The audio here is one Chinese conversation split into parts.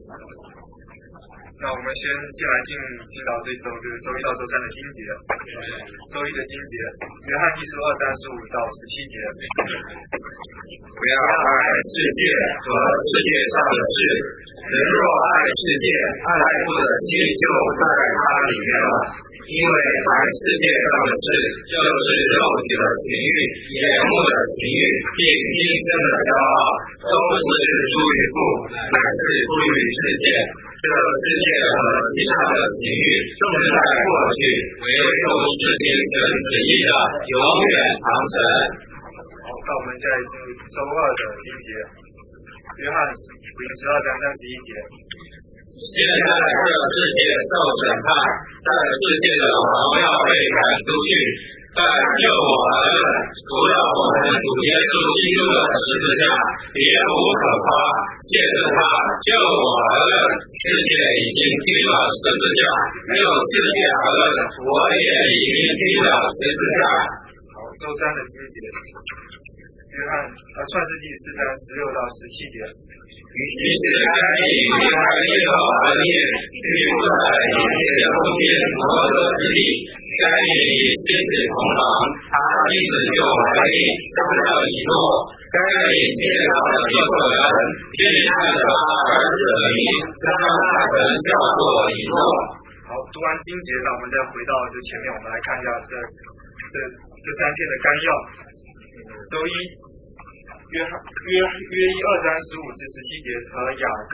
那我们先来进到这周，就是周一到周三的经节。周一的经节，约翰一书2:35到17节。 不要爱世界和世界上的事，人若爱世界，爱父的心就在它里面了。因为爱世界上的事，就是肉体的情欲、眼目的情欲，并今生的骄傲，都不是出于父，乃是出于世界。这世界和地上的情欲正在过去，唯独是听神旨意的永远长存。 好，那我们再进入周二的经节，约翰福音12:31节。 现在这世界受审判，在世界的王要被赶出去，但救我儿子，除了我们主耶稣基督的十字架，别无可夸。借着他救我儿子，世界已经听了十字架；没有世界儿子，我也已经听了十字架。 好，周三的经节，约翰创世纪4:16到17节。 于是该隐离开耶和华的面，居住在以色列中间摩勒之地。该隐与妻子同房，他妻子就怀孕，生了以诺。该隐见到了以色列人，便按着他儿子的名，将那人叫做以诺。 好，读完经节，那我们再回到这前面，我们来看一下这三篇的纲要。周一。约一2:15至17节和雅各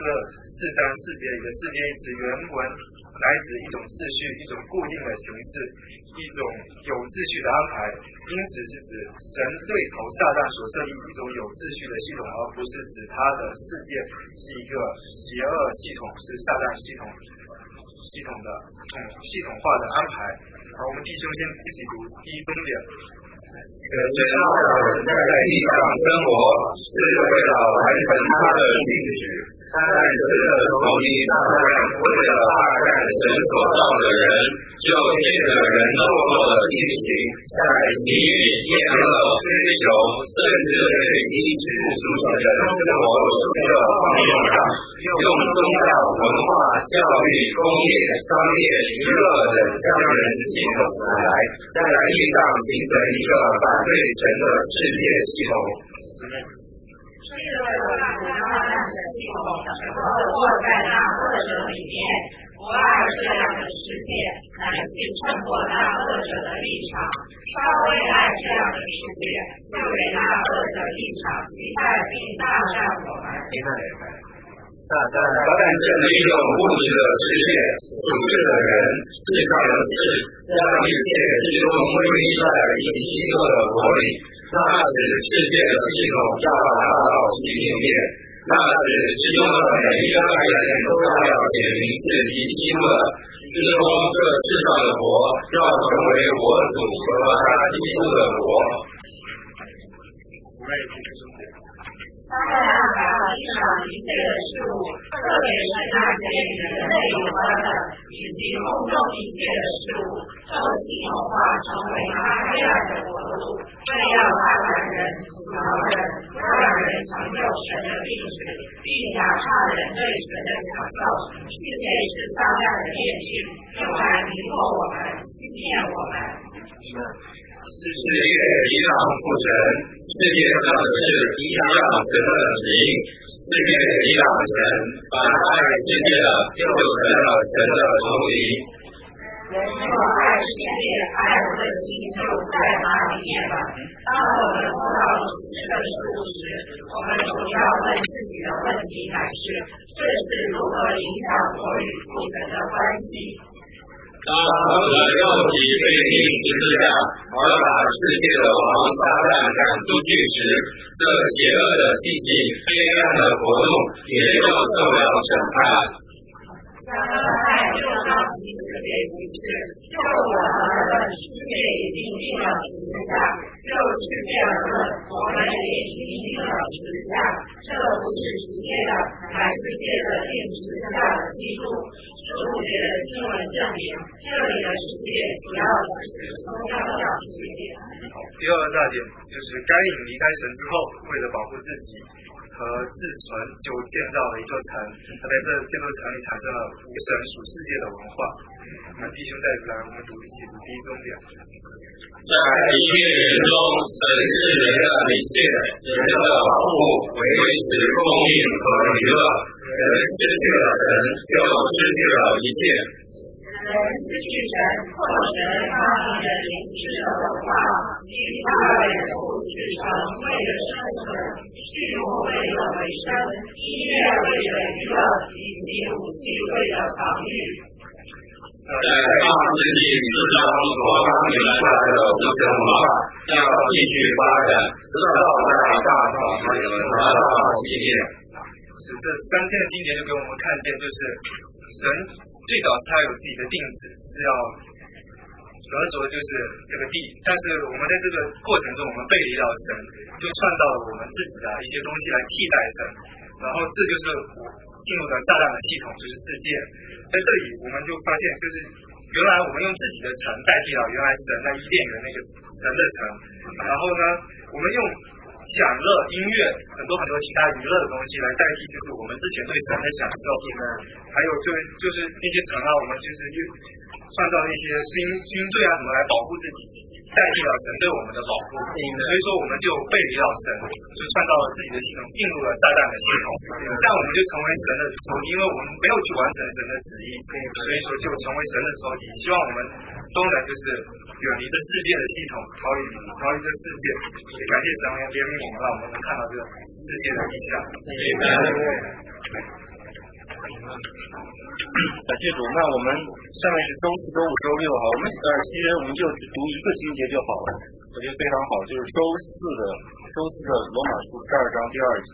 4:4节里的世界一词原文来指一种秩序、一种固定的形式、一种有秩序的安排，因此是指神对头撒旦所设立一种有秩序的系统，而不是指他的世界是一个邪恶系统，是撒旦系统化的安排。好，我们弟兄先一起读第一中点。 人造的人在地上生活，是为了完成他的应许。但是从一大战为了霸占神所造的人，就借着人堕落的地形，在地狱厌恶追求，甚至对医治属的人生活的放纵上，用宗教、文化、教育、工业、商业、娱乐等将人系统起来，在地上形成一个反对神的世界系统。 是为了不让神系统落在那恶者里面，不爱这样的世界，乃是胜过那恶者的立场。稍微爱这样的世界，就给那恶者立场期待并大战我们。 撒旦建立一种物质的世界，属世的人，世上的事，让一切最终归在以基督的国里。那是世界的系统要达到其里面，那是其中的每一个人都要显明是以基督的，之中这世上的国要成为我主和他基督的国。 他们安排了地上一切的事物，特别是那些与人类有关的，以及空中一切的事物，都系统化成为他黑暗的国度，为要他们人饶人，让人成就神的历史，并压差人对神的享受，世界是撒旦的面具，用来迷惑我们，欺骗我们。 世界依仗父神，世界上的事依仗神的旨意，世界依仗神，把爱世界的就成了神的仇敌。 人若爱世界，爱我的心就在哪里面了。当我们碰到属世的事物时，我们主要问自己的问题乃是：这是如何影响我与父神的关系？ 当我们的肉体被钉十字架，而把世界的王撒旦赶出去时，这邪恶的气息、黑暗的活动也就受了审判。 然而爱就到其世界其事，就我而论，世界已经定了十字架；就世界而论，我们也已经定了十字架。这不是直接的，乃是借着定十字架的基督。数学的经文证明，这里的世界主要是宗教的世界。 第二大点就是该隐离开神之后，为了保护自己， 和自存就建造了一座城，他在这座城里产生了无神属世界的文化。我们弟兄再来，我们一起读第一中点。 在一切人中，神是人的理性，人的保护，维持供应和娱乐。人失去了神，就失去了一切。 人失去神，或神发明的形式的文化，其他人物制成为了生存，畜牧为了维生，音乐为了娱乐，以及武器为了防御。 在20世纪4章所发明出来的无神文化，要继续发展，直到在大草原达到极点。 是这3篇的经典就给我们看见，就是神最早是他有自己的定旨，是要得着就是这个地，但是我们在这个过程中，我们背离了神，就创造了我们自己的一些东西来替代神，然后这就是进入了撒旦的系统，就是世界。在这里我们就发现，就是原来我们用自己的城代替了原来神在伊甸园那个神的城，然后呢，我们用享乐、音乐很多其他娱乐的东西来代替，就是我们之前对神的享受，还有就是那些城啊，我们就是创造那些军队啊什么来保护自己，代替了神对我们的保护，所以说我们就背离了神，就创造了自己的系统，进入了撒旦的系统，这样我们就成为神的仇敌，因为我们没有去完成神的旨意，所以说就成为神的仇敌。希望我们都能就是远离这世界的系统，逃离这世界，也感谢神怜悯我们，让我们能看到这个世界的意象。 感谢主。那我们下面是周4、周5、周6哈，其实我们就只读一个经节就好了，我觉得非常好，就是周四的罗马书12章第2节。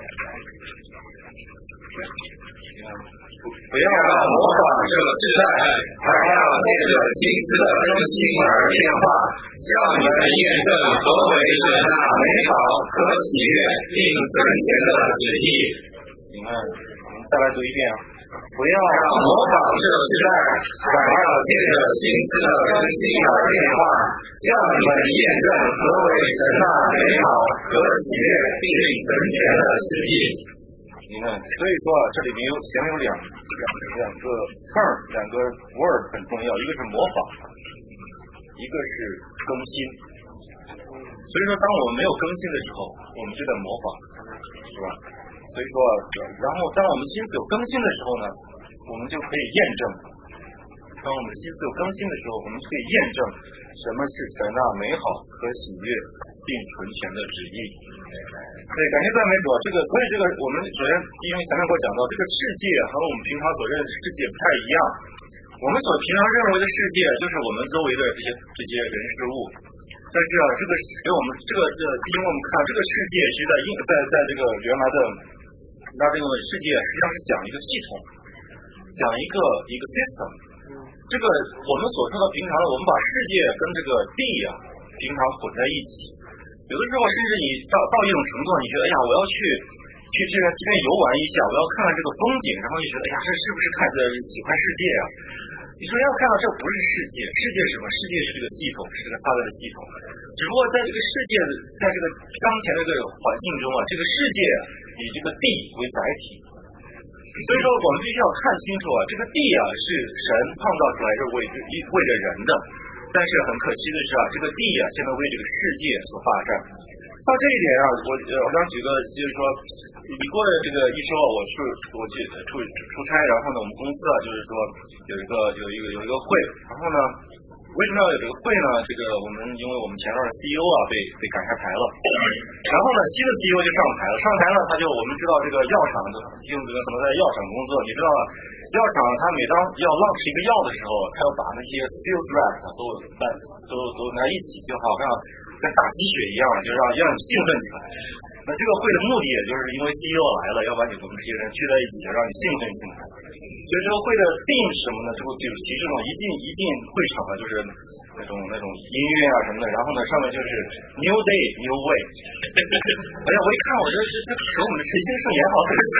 不要模仿这个时代，还要借着心思的更新而变化，叫你们验证何为神那美好、可喜悦并尊虔的旨意。 你看，我们再来读一遍啊！不要模仿这个时代，还要借着心思的更新而变化，叫你们验证何为神那美好、可喜悦并尊虔的旨意。 你看，所以说啊，这里面前面有两个term， 2个 word 很重要，一个是模仿，一个是更新。所以说，当我们没有更新的时候，我们就在模仿，是吧？所以说，然后当我们心思有更新的时候呢，我们就可以验证。当我们心思有更新的时候，我们可以验证什么是神那美好和喜悦并纯全的旨意。对，感谢赞美主。所以我们首先因为前面给我讲到，这个世界和我们平常所认识的世界不太一样。我们所平常认为的世界，就是我们周围的这些人事物。但是啊，这个给我们因为我们看这个世界，其实在这个原来的那这个世界实际上是讲一个系统，讲一个 system。这个我们所说的平常的，我们把世界跟这个地啊平常混在一起。有的时候甚至你到一种程度，你觉得哎呀，我要去这边游玩一下，我要看看这个风景，然后你觉得哎呀，这是不是喜欢世界啊？你说要看到这不是世界，世界是什么？世界是这个系统，是这个发展的系统。只不过在这个世界，在这个当前的这个环境中啊，这个世界以这个地为载体。所以说我们必须要看清楚啊，这个地啊是神创造出来是为着人的，但是很可惜的是啊，这个地啊现在为这个世界所霸占。到这一点啊，我想举个，就是说，你过了这个一周，我去出差，然后呢，我们公司啊，就是说有一个会，然后呢，为什么要有这个会呢？这个因为我们前面的 CEO 啊被赶下台了，然后呢，新的 CEO 就上台了，呢，我们知道这个药厂的弟兄姊妹可能在药厂工作，你知道啊，药厂他每当要 launch 一个药的时候，他要把那些 sales rep 都拿一起，就好像跟打鸡血一样，就让你兴奋起来。那这个会的目的也就是因为 CEO 来了，要把我们这些人聚在一起，让你兴奋起来。所以这个会的定是什么呢？这个主题这种一进会场啊，就是那种音乐啊什么的，然后呢上面就是 New Day New Way。哎呀，我一看，我觉得这和我们的陈星圣言好很像。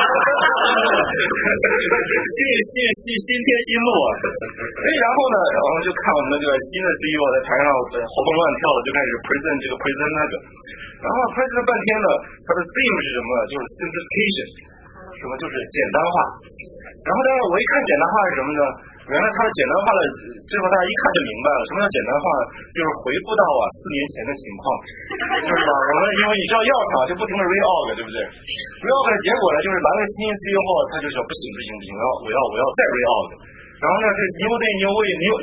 新天新路啊！然后呢，我们就看我们的这个新的 CEO 在台上活蹦乱跳的，就开始 present 这个 present 那个。 然后分析了半天呢，它的 theme 是什么？就是 simplification， 什么就是简单化。然后呢，我一看简单化是什么呢？原来它的简单化了，最后大家一看就明白了，什么叫简单化？就是回复到4年前的情况，就是吧？我们因为你知道药厂就不停的 reorg， 对不对 ？reorg 的结果呢，就是来了新 CEO 后，他就说不行，我要再 reorg。然后呢，这 new day new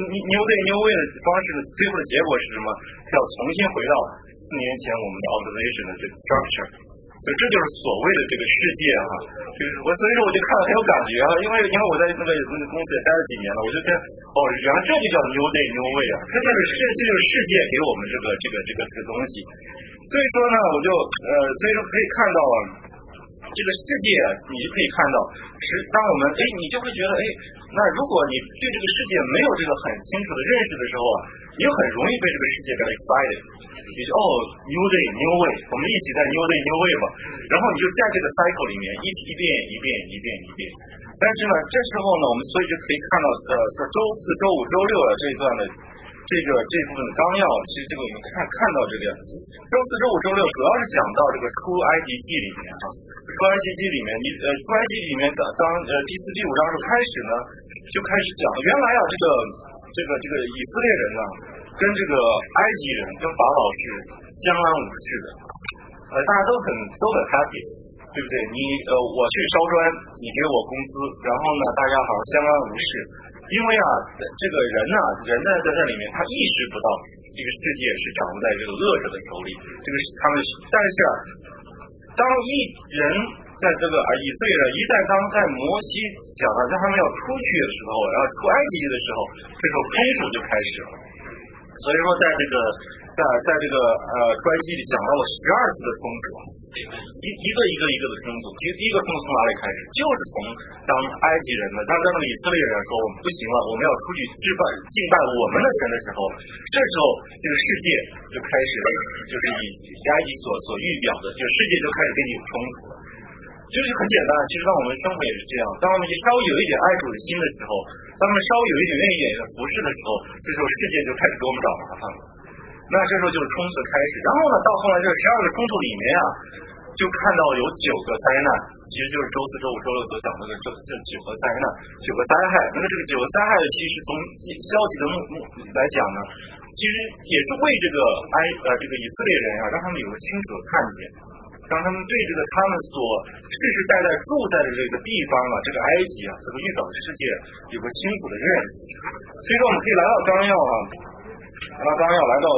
way 的方式呢，最后的结果是什么？要重新回到4年前我们的 organization 的这个 structure。所以这就是所谓的这个世界哈，就是所以说我就看了很有感觉啊，因为我在那个公司也待了几年了，我就跟原来这就叫 new day new way 啊，这就是世界给我们这个东西。所以说呢，所以说可以看到啊，这个世界你就可以看到，当我们你就会觉得那如果你对这个世界没有这个很清楚的认识的时候啊，你就很容易被这个世界给 excited， 你说new day new way， 我们一起在 new day new way 吧，然后你就在这个 cycle 里面一遍。但是呢，这时候呢，我们所以就可以看到周4、周5、周6这一段的这部分的纲要，其实这个我们看到这个周4、周5、周6主要是讲到这个出埃及记里面啊，出埃及记里面出埃及里面当第4、第5章开始呢，就开始讲原来啊这个以色列人呢跟这个埃及人跟法老是相安无事的，大家都很 happy， 对不对？我去烧砖，你给我工资，然后呢大家好相安无事。因为啊，这个人呢在这里面他意识不到这个世界是掌握在这个恶者的手里，这个是他们。但是当人在这个以色列人一旦在摩西讲到让他们要出去的时候，然后出埃及的时候，这时候冲突就开始了。所以说在这个出埃及里讲到了12次的冲突，一个的冲突。其实第一个冲突从哪里开始？就是从当埃及人呢，当以色列人说我们不行了，我们要出去敬拜我们的神的时候，这时候这个世界就开始就是以埃及所预表的，就世界就开始跟你有冲突了。就是很简单，其实当我们生活也是这样，当我们稍微有一点爱主的心的时候，当我们稍微有一点愿意服侍的时候，这时候世界就开始给我们找麻烦了。那这时候就是冲突开始，然后呢，到后来这12个冲突里面啊，就看到有9个灾难，其实就是周4、周5、周6所讲的这9个灾难、9个灾害。那么这个9个灾害其实从消极的来讲呢，其实也是为这个以色列人啊，让他们有个清楚的看见，让他们对这个他们所世世代代住在的这个地方啊，这个埃及啊，这个预表的世界有个清楚的认识。所以说我们可以来到纲要啊。来到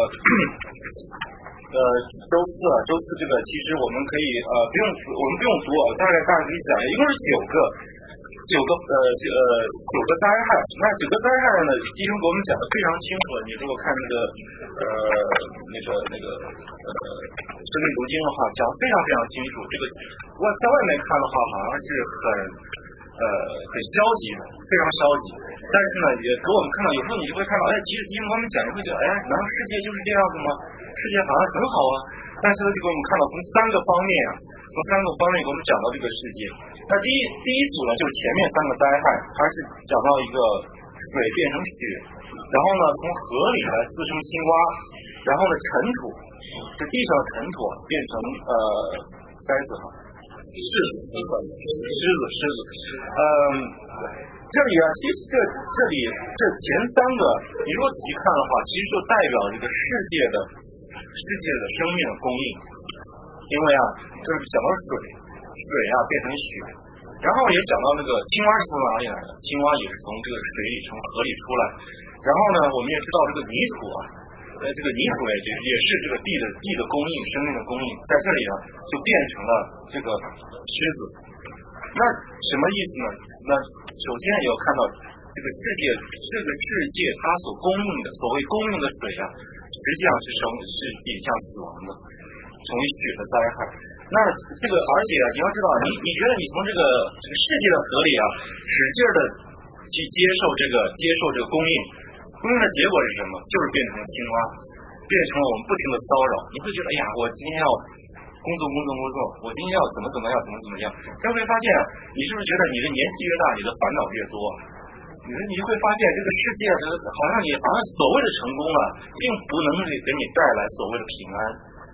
周四这个其实我们可以我们不用读啊，大概可以讲，一共是9个灾害。那9个灾害呢，弟兄给我们讲的非常清楚。你如果看生命读经的话，讲得非常非常清楚。这个我在外面看的话，好像是很消极的，非常消极。但是呢，也给我们看到，有时候你就会看到，其实弟兄给我们讲，你会觉得，难道世界就是这样子吗？世界好像很好啊。但是呢，就给我们看到从3个方面给我们讲到这个世界。那第一组呢，就是前面3个灾害，它是讲到一个水变成血，然后呢从河里来滋生青蛙，然后呢尘土，这地上的尘土变成筛子哈，狮子，这里啊，其实这里前3个，你如果仔细看的话，其实就代表这个世界的生命的供应。因为啊，就是讲到水啊变成血，然后也讲到那个青蛙是从哪里来的？青蛙也是从这个水里、从河里出来。然后呢，我们也知道这个泥土啊，这个泥土也是这个地的供应，生命的供应，在这里啊就变成了这个狮子。那什么意思呢？那首先也要看到这个世界它所供应的所谓供应的水啊，实际上是引向死亡的，成为血的灾害。那这个而且啊，你要知道，你觉得你从这个世界的河里啊，使劲的去接受这个供应的结果是什么？就是变成青蛙，变成了我们不停的骚扰。你会觉得，我今天要工作，我今天要怎么样？你会发现，你是不是觉得你的年纪越大，你的烦恼越多？你就会发现这个世界好像所谓的成功啊，并不能给你带来所谓的平安。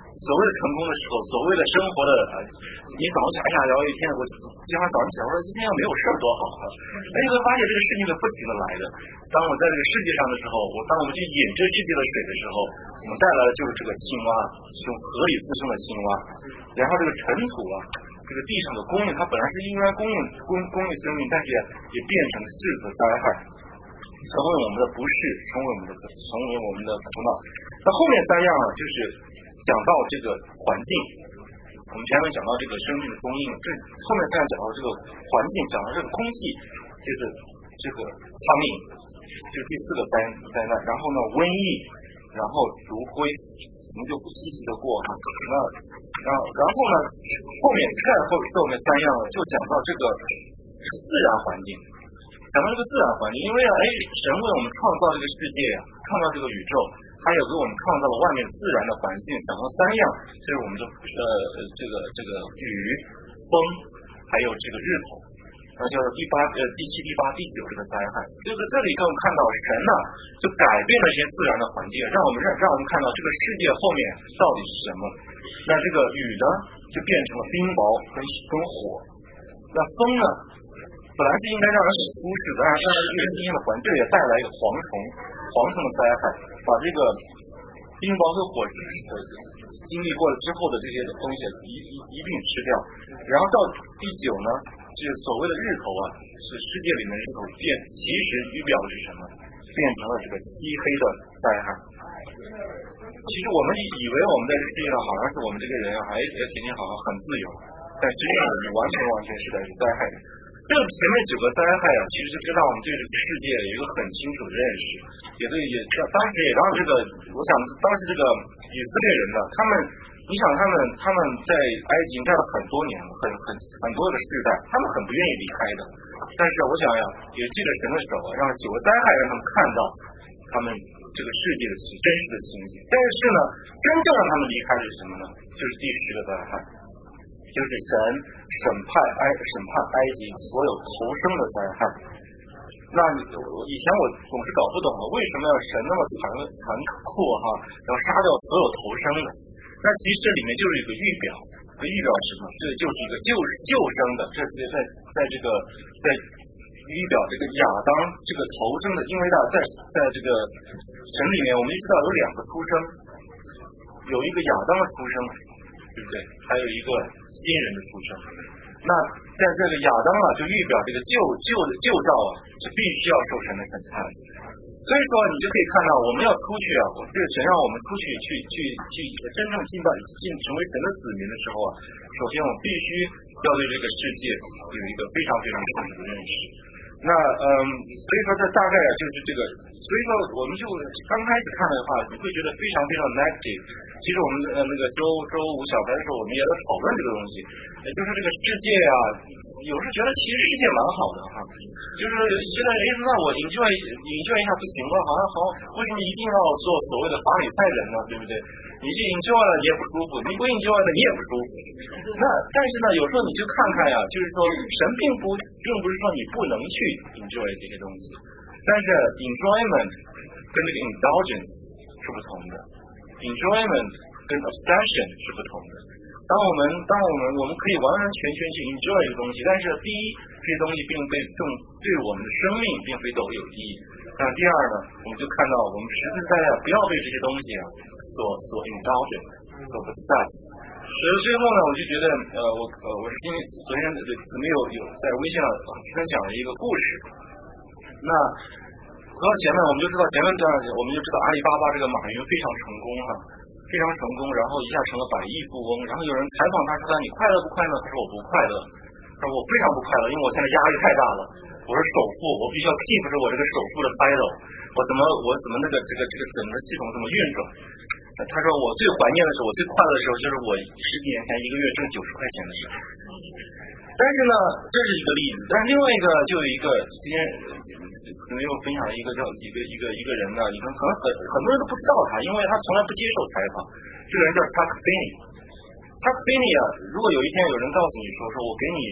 所谓的成功的时候，所谓的生活的，你早上想，哎呀，聊一天，我今晚早上起来，我说今天要没有事儿多好啊！你会发现这个事情是不停的来的。当我在这个世界上的时候，当我们去饮这世界的水的时候，我们带来的就是这个青蛙，从河里滋生的青蛙，然后这个尘土啊，这个地上的供应，它本来是应该供应生命，但是也变成是个灾害。成为我们的不适，成为我们的苦恼。那后面三样就是讲到这个环境，我们前面讲到这个生命的供应，这后面三样讲到这个环境，讲到这个空气，就是这个苍蝇，这第四个灾难。然后呢，瘟疫，然后炉灰，我们就细细的过哈。然后呢，后面三样就讲到这个自然环境。讲到这个自然环境，因为神为我们创造这个世界创造这个宇宙，他也给我们创造了外面自然的环境。讲到三样，就是我们的这个雨、风，还有这个日头，就是第七、第八、第九这个灾害。这里可以看到神呢，就改变了这些自然的环境，让我们看到这个世界后面到底是什么。那这个雨呢，就变成了冰雹跟火。那风呢？本来是应该让人很舒适的，但是这个新鲜的环境也带来一个蝗虫的灾害，把这个冰雹和火经历过了之后的这些东西一并吃掉。然后到第九呢，就是所谓的日头是世界里面日头其实预表的是什么？变成了这个漆黑的灾害。其实我们以为我们在这世界上好像是我们这个人也天天好像很自由，但真正我们完全是在灾害的。这个前面九个灾害其实是让我们对这个世界有一个很清楚的认识，当时也让这个，我想当时这个以色列人呢，你想他们在埃及待了很多年，很多个世代，他们很不愿意离开的。但是我想也借着神的手让九个灾害让他们看到他们这个世界的真实的情形。但是呢，真正让他们离开的是什么呢？就是第10个灾害。就是神审判埃及所有投生的灾害。那以前我总是搞不懂为什么要神那么残酷要杀掉所有投生的。那其实这里面就是一个预表是什么？这就是一个救生的，这在预表这个亚当这个投生的，因为在这个神里面我们知道有2个出生，有一个亚当的出生，对不对？还有一个新人的出生。那在这个亚当就预表这个旧造是必须要受神的审判。所以说你就可以看到我们要出去这个神让我们出去真正成为神的子民的时候首先我们必须要对这个世界有一个非常非常清楚的认识。那所以说这大概就是这个，所以说我们就刚开始看的话，你会觉得非常非常 negative。其实我们那个周五小白的时候，我们也在讨论这个东西，也就是这个世界有时觉得其实世界蛮好的就是觉得那我enjoy一下不行吗？好，为什么一定要做所谓的法理赛人呢？对不对？你去 enjoy 了你也不舒服，你不 enjoy 了你也不舒服。那但是呢，有时候你就看看就是说神并不是说你不能去 enjoy 这些东西，但是 enjoyment 跟这个 indulgence 是不同的 ，enjoyment 跟 obsession 是不同的。当我们可以完完全全去 enjoy 这个东西，但是第一，这些东西并非对我们的生命并非都有意义。那第二呢，我们就看到我们实实在在不要被这些东西所 indulgent 所 obsessed。最后呢，我就觉得我是昨天姊妹有在微信上分享了一个故事。那说到前面我们就知道阿里巴巴这个马云非常成功非常成功，然后一下成了100亿富翁。然后有人采访他说你快乐不快乐？他说我不快乐，他说我非常不快乐，因为我现在压力太大了。我是首富，我必须要 keep 着我这个首富的 title， 我怎么那个这个整个系统怎么运转？他说我最怀念的时候，我最快乐的时候就是我10几年前一个月挣90块钱的时候。但是呢，这是一个例子。但是另外一个就有一个今天姊妹又分享了一个叫一个人呢，你可能很多人都不知道他，因为他从来不接受采访。这个人叫 Chuck Finney。Chuck Finney 如果有一天有人告诉你说我给你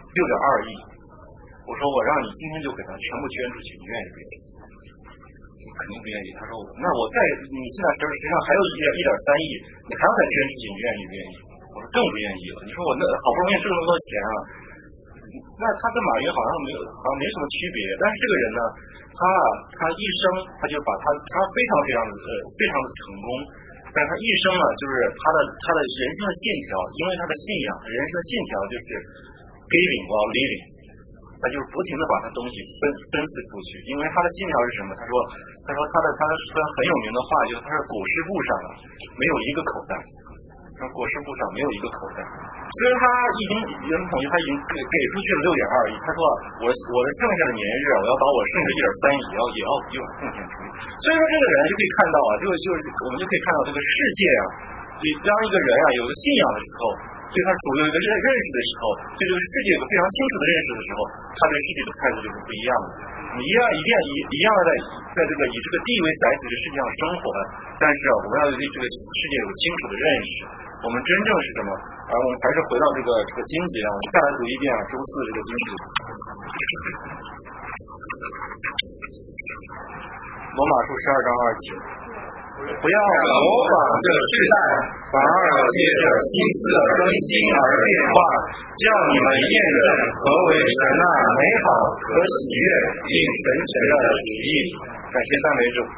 6.2亿，我说我让你今天就给他全部捐出去，你愿意不愿意？ 肯定不愿意。他说那我在你现在实际上还有1.3亿，你还要再捐出去，你愿意不愿意？我说更不愿意了。你说我那好不容易挣那么多钱啊，那他跟马云好像没什么区别。但是这个人呢，他一生他就把他非常的成功。但是他一生呢，就是他的人生的线条，因为他的信仰，人生的线条就是 giving while living， 他就是不停的把他东西分赐出去。因为他的信条是什么？他说他很有名的话，就是他说裹尸布上没有一个口袋，裹尸布上没有一个口袋。虽然他人们统计他已经给出去了6.2亿，他说我的剩下的年日我要把我剩下1.3亿也要贡献出去。所以说这个人就可以看到啊，就是我们就可以看到这个世界啊，当一个人啊有个信仰的时候，对他主有一个认识的时候，对这个世界有个非常清楚的认识的时候，他对世界的态度就是不一样的。你一样在这个以这个地为载体的世界上生活的，但是我们要对这个世界有清楚的认识。我们真正是什么？我们还是回到这个经节啊，我们再来读一遍周4这个经节。罗马书12章2节。不要模仿这世代，反而借着心思更新而变化，叫你们验证何为神那美好、可喜悦并纯全的旨意。感谢赞美主。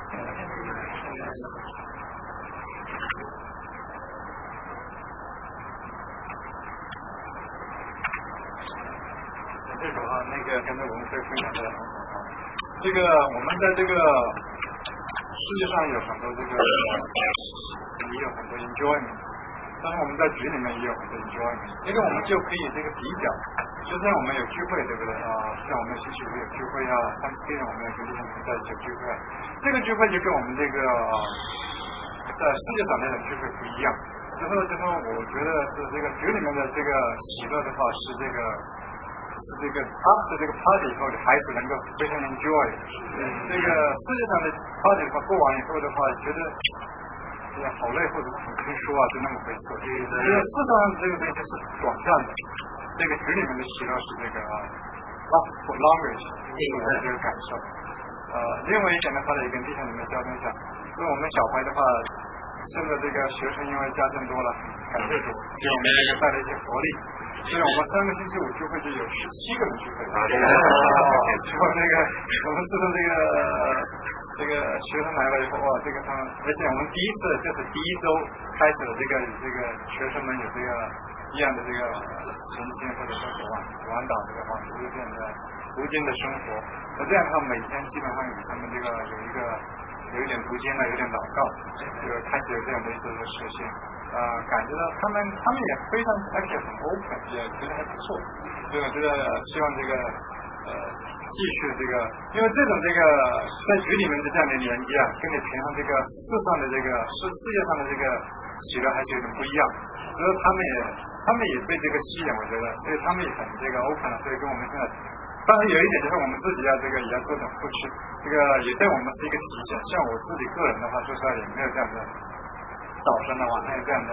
这首啊，刚才我们分享的很好啊。这个我们在这个世界上有很多也有很多 enjoyment， 当然我们在局里面也有很多 enjoyment， 我们就可以这个比较。就像我们有聚会，对不对啊？像我们星期五有聚会啊，Thanksgiving我们也跟弟兄们在一起有聚会，这个聚会就跟我们这个在世界上那种聚会不一样。之后我觉得是这个局里面的这个喜乐的话是这个 after 这个 party 以后的还是能够非常 enjoy。这个世界上的 party 的话过完以后的话，觉得好累或者是很空虚啊，就那么回事。因为世上这个东西是短暂的，这个局里面的喜乐是这个 last for longer， 这是我的这个感受。另外一点的话呢，也跟弟兄们交通一下，因为我们小孩的话，现在这个学生因为家政多了，感谢主，给我们带来一些福利。所以我们3个星期5聚会就有17个人聚会。结果我们自从这个学生来了以后，哇，这个他们，而且我们这是第一周开始的这个学生们有这个一样的这个晨星或者说是晚祷这个读经的读经的生活。我这样的话，每天基本上与他们这个有一点读经了，有点祷告，就开始有这样的一个实现。感觉到他们也非常，而且很 open， 也觉得还不错。所以我觉得希望这个继续这个，因为这种在局里面的这样的连接啊，跟你平常这个世界上的这个喜乐还是有点不一样。所以他们也被这个吸引，我觉得，所以他们也很这个 open 了，所以跟我们现在。当然有一点就是我们自己也要做点付出，这个也对我们是一个提醒。像我自己个人的话，说实话也没有这样的早晨的晚上有这样的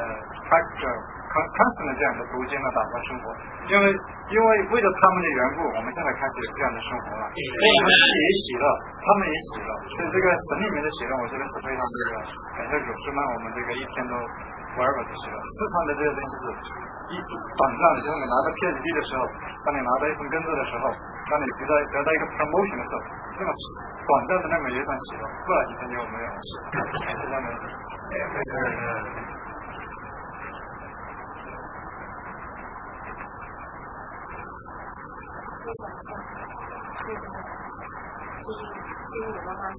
constant 这样的读经的祷告生活，因为为了他们的缘故，我们现在开始有这样的生活了，所以我们自己也喜乐，他们也喜乐，所以这个神里面的喜乐，我觉得是非常感谢主，是让我们这个一天都forever的喜乐。世上的这些东西是短暂的，就是你拿到 PhD 的时候，当你拿到一份工作的时候，当你得到一个 promotion 的时候，那么短暂的那么有一段喜乐，过了几天就没有了，还是这样的。 因为我妈妈是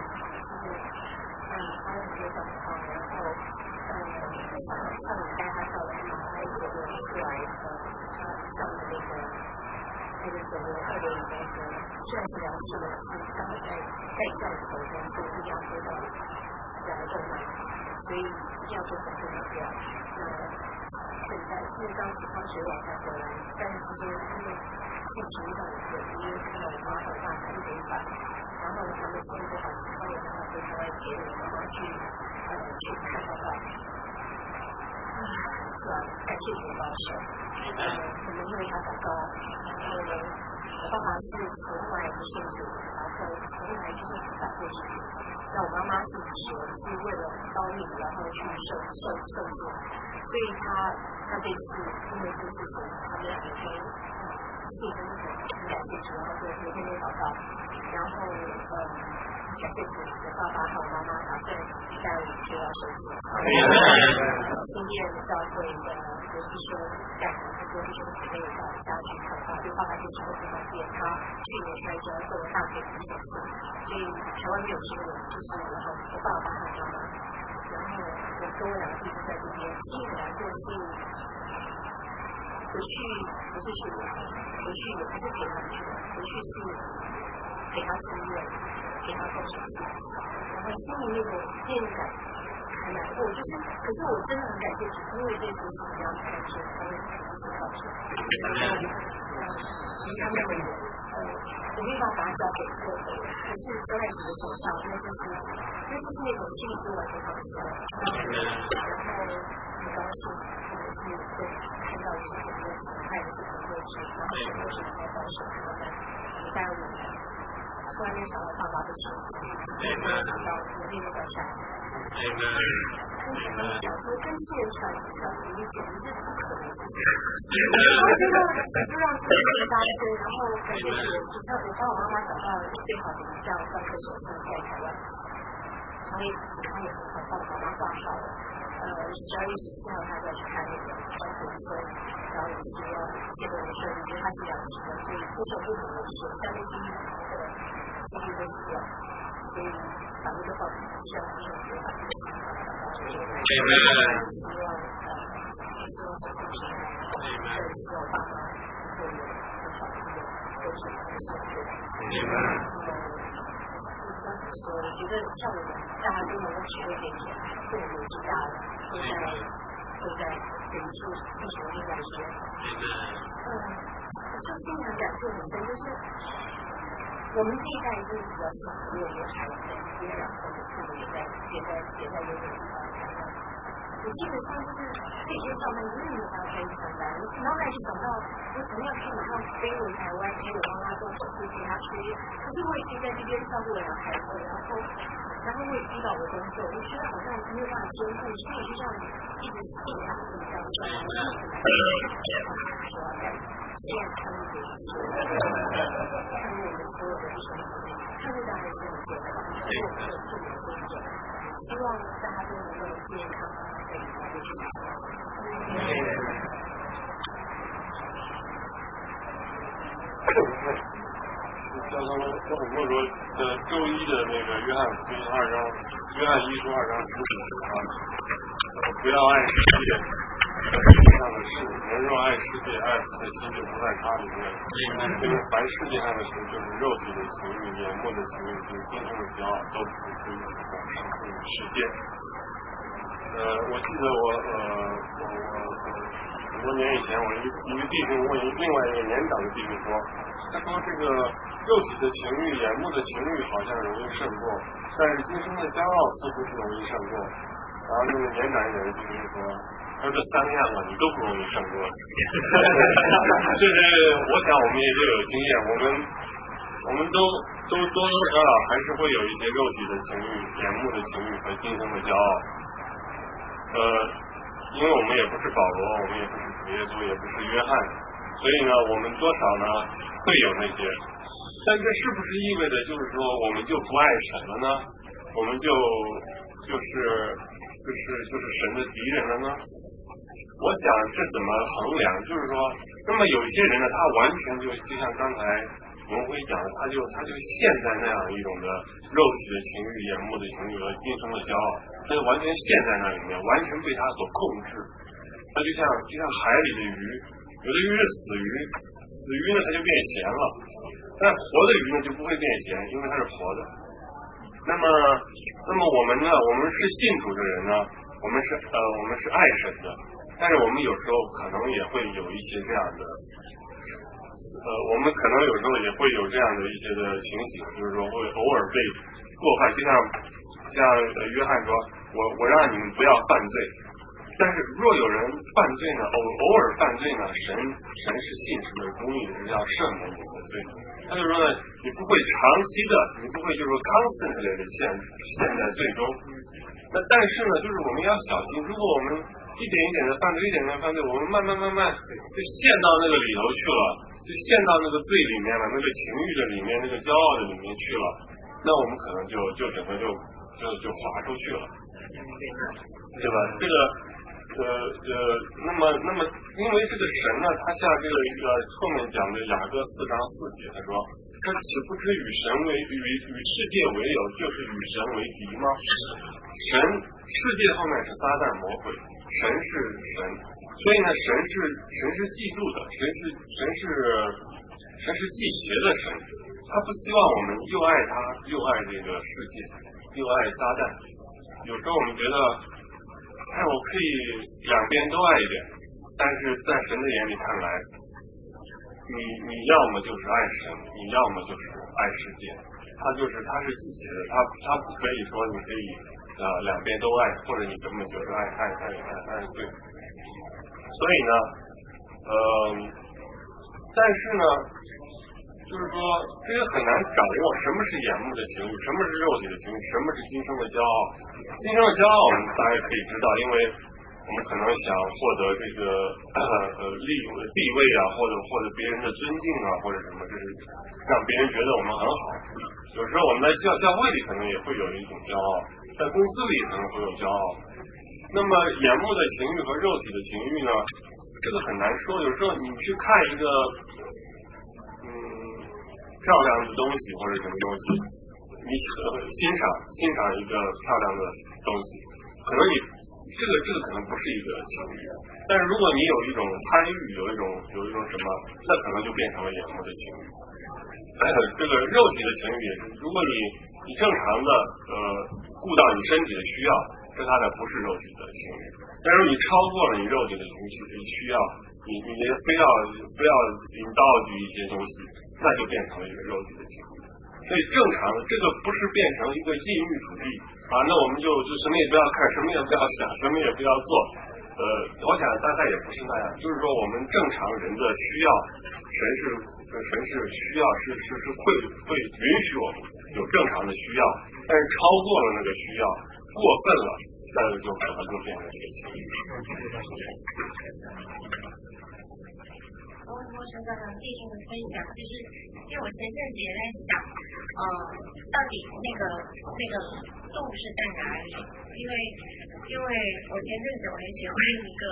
她有些状况，然后上礼拜她到了她结果出来她上的那个什么2.0虽然是疗程的，是刚在教程中就一定要做到2个动脉，所以一定要做很多的治疗。现在因为当时放学晚上回来，但是其实他们病情遇到我是因为看到我妈很大3点半，然后他们4个小时后然后就说接我妈妈去看报告。是吧？感谢主保守。可能因为他祷告，然后呢，我爸爸是从来不信主，然后我后来就是很反对这个。那我妈妈自己说是为了保密，然后去受刑，所以她这次因为这事情，他们两个自己真的很感谢主，然后就每天都祷告，然后感谢主的爸爸和我妈妈打算带我去到手机，今天教会的有弟兄带很多弟兄姊妹到家去看话，就爸爸就行动不方便，他去年摔跤做了大腿骨手术，所以台湾没有新闻，就是我爸爸和妈妈，然后我跟我两个弟兄在这边，其实本来就是回去不是去我家，回去也不是陪他去，回去是给他自愿，给他做手术，然后心里那种感很难过，就是可是我真的很感谢主，因为这次是这样的感觉，才会一起到手，他们我没有办法把它交给各位，可是交在主的手上，那就是那种心里是完全放心的，然后很高兴。是会看到一些很多爱的是很多事，然后很多事情在保守他们，也带我们。突然间想到爸爸的事情，想到我那个小孩，想说跟现场理解的是不可能的事情，然后就让事情发生，然后感觉我帮我妈妈找到最好的一项专科手术在台湾，所以他也很好帮我妈妈挂号了。12月17号他就要去看那个医生，然后也希望这个人说，因为他是良性的，所以不手不很危险，但是几率会死掉，所以把那个报纸希望医生给把这个情况达到这个，希望是不平安，希望爸妈会有很好的都是很幸福的。我觉得像我们大家都能够体会这一点，这个年纪大了，都在忍住地球另外一边。我就经常感触很深，就是我们这一代就是比较幸福，因为有孩子，因为然后父母也在有点地方看到。我基本上就是这些上班永远没有办法在一起上班，我脑海里想到我可能要去马上飞回台湾陪我妈妈做手术陪她去，可是我也可以在这边照顾我两个孩子，然后我也知道我的工作，我觉得好像没有办法兼顾，所以就这样一直信仰这么这样子，我很难说在这样看路的时候，看路我们所有的弟兄姊妹，看路大家是很健康，所以我们的重点是一点，希望大家都能够健康可以来去实施。 像我们说周一的那个约翰福音2章，约翰1书2章15节不要爱世界上的事，人若爱世界，爱父的心就不在他里面。因为凡世界上的事，就是肉体的情欲、眼目的情欲，就是今生的骄傲，都不是属于世界。我记得很多年以前，我一个弟兄问另外一个年长的弟兄说，他说这个肉体的情欲、眼目的情欲好像容易胜过，但是今生的骄傲似乎是容易胜过。然后那个年长一点的弟兄说，他说这3样啊，你都不容易胜过。就是我想我们也就有经验，我们都多多少少还是会有一些肉体的情欲、眼目的情欲和今生的骄傲。因为我们也不是保罗，我们也不是主耶稣，也不是约翰，所以呢，我们多少呢会有那些，但这是不是意味着就是说我们就不爱神了呢？我们就是神的敌人了呢？我想这怎么衡量？就是说，那么有一些人呢，他完全就像刚才文辉讲的，他就陷在那样一种的肉体的情欲、眼目的情欲和今生的骄傲，他就完全陷在那里面，完全被他所控制。他就像海里的鱼，有的鱼是死鱼，死鱼呢它就变咸了，但活的鱼呢就不会变咸，因为它是活的。那么我们呢？我们是信主的人呢，我们是爱神的，但是我们有时候可能也会有一些这样的。我们可能有时候也会有这样的一些的情形，就是说会偶尔被过犯，就像约翰说，我让你们不要犯罪， 但是若有人犯罪呢，偶尔犯罪呢，神是信实的、公义的，是要赦免你的罪。他就说呢，你不会长期的，你不会就是说constantly的陷在罪中。那但是呢，就是我们要小心，如果我们一点一点的犯罪，一点一点的犯罪，我们慢慢就陷到那个里头去了，就陷到那个罪里面了，那个情欲的里面，那个骄傲的里面去了，那我们可能就整个就滑出去了，对吧？这个那么，因为这个神呢，他像这个后面讲的雅各4章4节，他说，他岂不知与世界为友，就是与神为敌吗？世界后面是撒旦魔鬼，神是神，所以呢，神是嫉妒的，神是忌邪的神，他不希望我们又爱他，又爱这个世界，又爱撒旦。有时候我们觉得，我可以两边都爱一点，但是在神的眼里看来，你要么就是爱神，你要么就是爱世界，他是忌邪的，他不可以说你可以两边都爱，或者你根本就是爱罪。所以呢，但是呢，就是说这个很难掌握什么是眼目的情欲，什么是肉体的情欲，什么是今生的骄傲。今生的骄傲我们大家可以知道，因为我们可能想获得这个地位啊，或者别人的尊敬啊，或者什么，就是让别人觉得我们很好。有时候我们在教会里可能也会有一种骄傲，在公司里可能会有骄傲。那么眼目的情欲和肉体的情欲呢，这个很难说。有时候你去看一个漂亮的东西或者什么东西，你欣赏一个漂亮的东西，可能你这个可能不是一个情欲，但是如果你有一种参与，有一种什么，那可能就变成了眼目的情欲。这个肉体的情欲也是，如果你正常的顾到你身体的需要，这它的不是肉体的情欲。但是你超过了你肉体的需要，你非要引导于一些东西，那就变成了一个肉体的情欲。所以正常的这个不是变成一个禁欲主义啊，那我们就什么也不要看，什么也不要想，什么也不要做。我想大概也不是那样，就是说我们正常人的需要，神是需要是会允许我们有正常的需要，但是超过了那个需要，过分了，那就可能就变成这个情欲。 我想跟弟兄们分享，就是因为我前阵子也在想，到底那个度是在哪里？因为我前阵子我很喜欢一个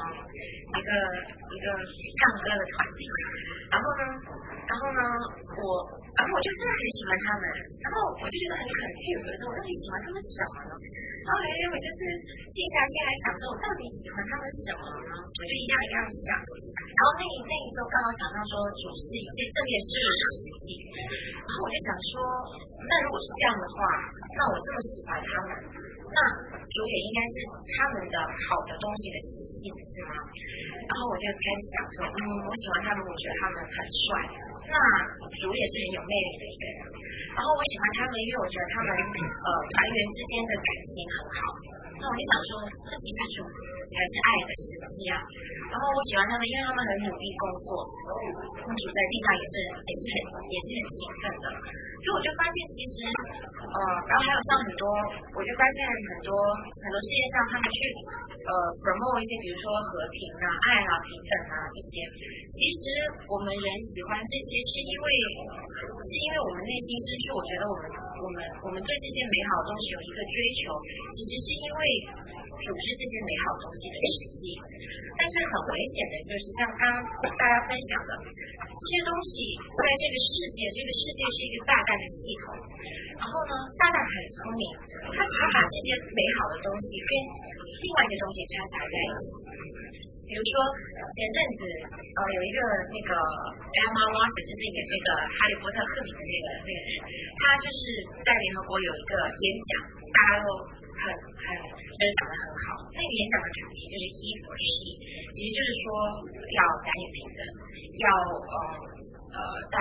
唱歌的团体，然后呢我就真的很喜欢他们，然后我就觉得很confused，我到底喜欢他们什么呢？然后我就是静下心来想说，我到底喜欢他们什么呢？我就一样想。然后那一周刚好讲到说主是这也是然后我就想说，那如果是这样的话，那我这么喜欢他们，那主也应该是他们的好的东西的实际，对吗？然后我就开始想说，我喜欢他们，我觉得他们很帅，那主也是很有魅力的一个人。然后我喜欢他们，因为我觉得他们团员之间的感情很好。那我就想说，这其实主才是爱的实际啊。然后我喜欢他们，因为他们很努力工作，主在地上也是很勤奋的。所以我就发现其实然后还有像我就发现很多世界上他们去promote 一些，比如说和平啊、爱啊、平等啊这些，其实我们人喜欢这些是因为我们内心深处，我觉得我们对这些美好的东西有一个追求，其实是因为主是这些美好东西的实际。但是很危险的就是像刚刚大家分享的这些东西，在这个世界是一个大概的系统，然后呢大概很聪明，他把这些美好的东西跟另外一个东西掺杂在一起。比如说前阵子有一个那个 Emma Watson， 就是演那个哈利波特赫敏的那个人，他就是在联合国有一个演讲，大家都很觉得讲得很好。那个演讲的主题就是 He for She， 其实就是说要男女平等，要大家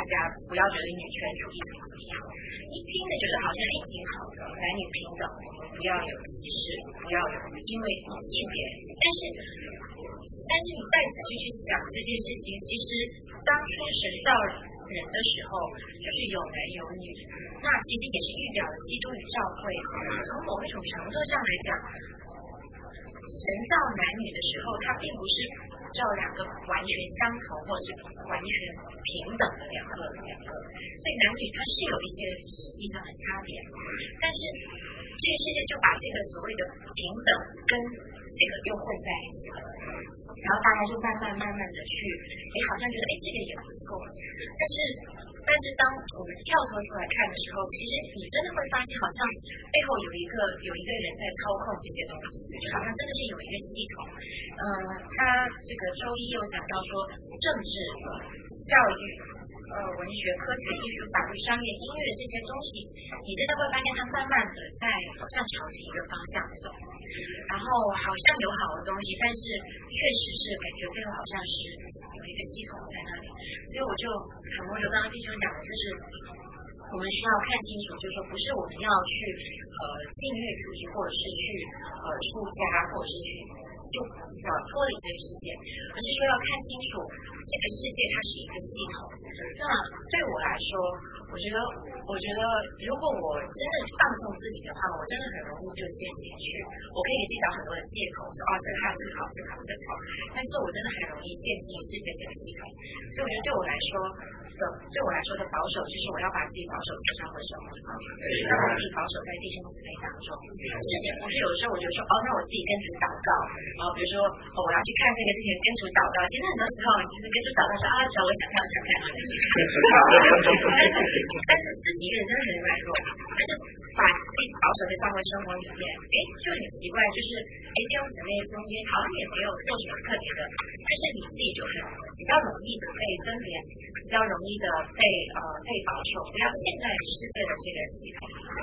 家不要觉得女权主义很激昂，一听的觉得好像挺好的，男女平等，不要有歧视，不要有因为性别，但是你再仔细去想这件事情，其实当初神造人的时候就是有男有女，那其实也是预表了基督与教会。从某一种程度上来讲，神造男女的时候，他并不是造两个完全相同或者是完全平等的两个，所以男女它是有一些实际上的差别，但是这个世界就把这个所谓的平等跟这个又混在一起了，然后大家就慢慢的去，好像觉得这个也不够，但是当我们跳脱出来看的时候，其实你真的会发现，好像背后有一个人在操控这些东西，就好像真的是有一个系统。他这个周一有讲到说，政治、教育、文学、科学、艺术、法律、商业、音乐这些东西，你真的会发现它慢慢的在好像朝着一个方向走，然后好像有好的东西，但是确实是感觉背后好像是有一个系统在那里，所以我就很多刚刚弟兄讲的就是我们需要看清楚，就是说不是我们要去禁欲主义，或者是去出家，或者是去就脱离这个世界，而是说要看清楚这个世界它是一个系统。那对我来说，我觉得如果我真的放纵自己的话，我真的很容易就陷进去，我可以给自己找很多的借口，说这个好，这个好，这个好，这个好，但是我真的很容易陷进世界这个系统。所以我觉得对我来说的保守，就是我要把自己保守在上会生活，就是让我自己保守在弟兄姊妹当中。世界不是有的时候我就说那我自己跟主祷告，然后比如说我要去看这个事情跟主祷告，其实很多时候你就是跟主祷告说主我想看，但是自己一个人真的很软弱，但是把自己保守在教会生活里面，就很奇怪，就是弟兄姊妹中间好像也没有做什么特别的，但是你自己就很比较容易的被分别，比较容易的被保守，不要陷在世界的这个系统。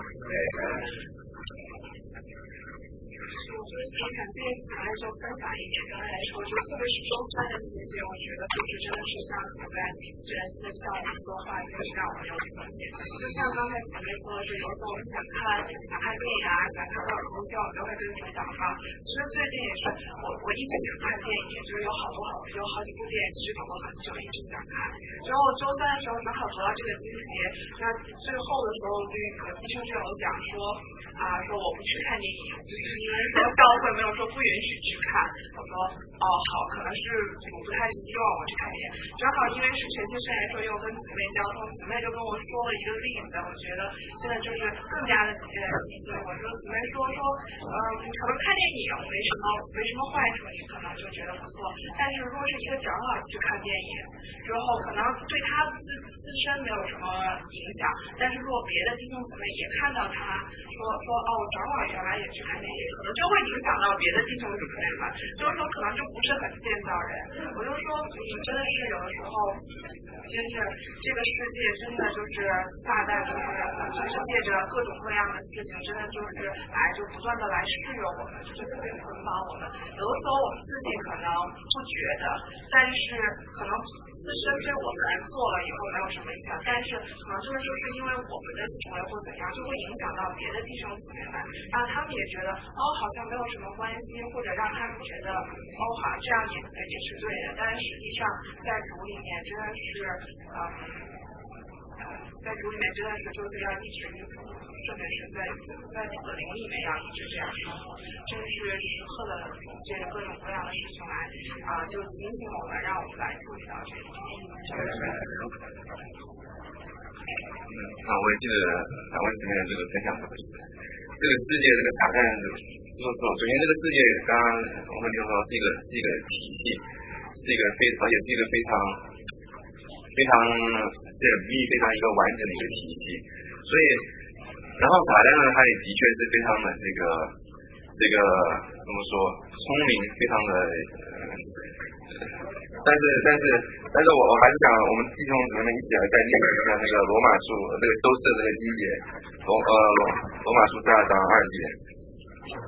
我就是想这一次来说分享一点，刚才来说，就特别是周三的信息，我觉得就是真的是像此在人的效应说话，就是让我有信心。就像刚才前面说的是，有时候我们想看电影啊，想看各种东西，我们都会跟主祷告。其实最近也是，我一直想看电影，就是有好几部电影，其实等了很久，一直想看。然后周三的时候正好读到这个经节，那最后的时候那个弟兄就有讲说我不去看电影，就是因为说教会没有说不允许去看。我说好，可能是我不太希望我去看电影。正好因为是前期虽然说又跟姊妹交通，姊妹就跟我说了一个例子，我觉得真的就是更加的提醒我。说姊妹说可能看电影没什么坏处，你可能就觉得不错，但是如果是一个长老去看电影之后，可能对他自身没有什么影响，但是如果别的弟兄姊妹也看到他说长老原来也去看电影，可能就会影响到别的弟兄姊妹们，就是说可能就不是很见到人。我就说真的是有的时候真是这个世界真的就是撒旦就是借着各种各样的事情，真的就是就不断的来试用我们，就是特别捆绑我们。有的时候我们自己可能不觉得，但是可能自身对我们做了以后没有什么影响，但是可能真的就是因为我们的行为或怎样，就会影响到别的弟兄姊妹们，让他们也觉得好像没有什么关系，或者让他们觉得好像这样也是对的，但是实际上在主里面真的是在主里面真的是就是要一直一直，特别是在主的灵里面要一直这样生活，真是时刻的这个各种各样的事情来就提醒我们，让我们来注意到这个。 我也记得两位姊妹的这个分享特别多。这个世界这个打战首先这个世界刚刚我们就说是一个体系，是一个非常缜密、非常一个完整的一个体系。所以，然后打战呢，它也的确是非常的这个怎么说聪明，非常的但是我还是想我们弟兄姊妹们一起来再念一下那个罗马书这个周四的这个经节，罗马书12章2节。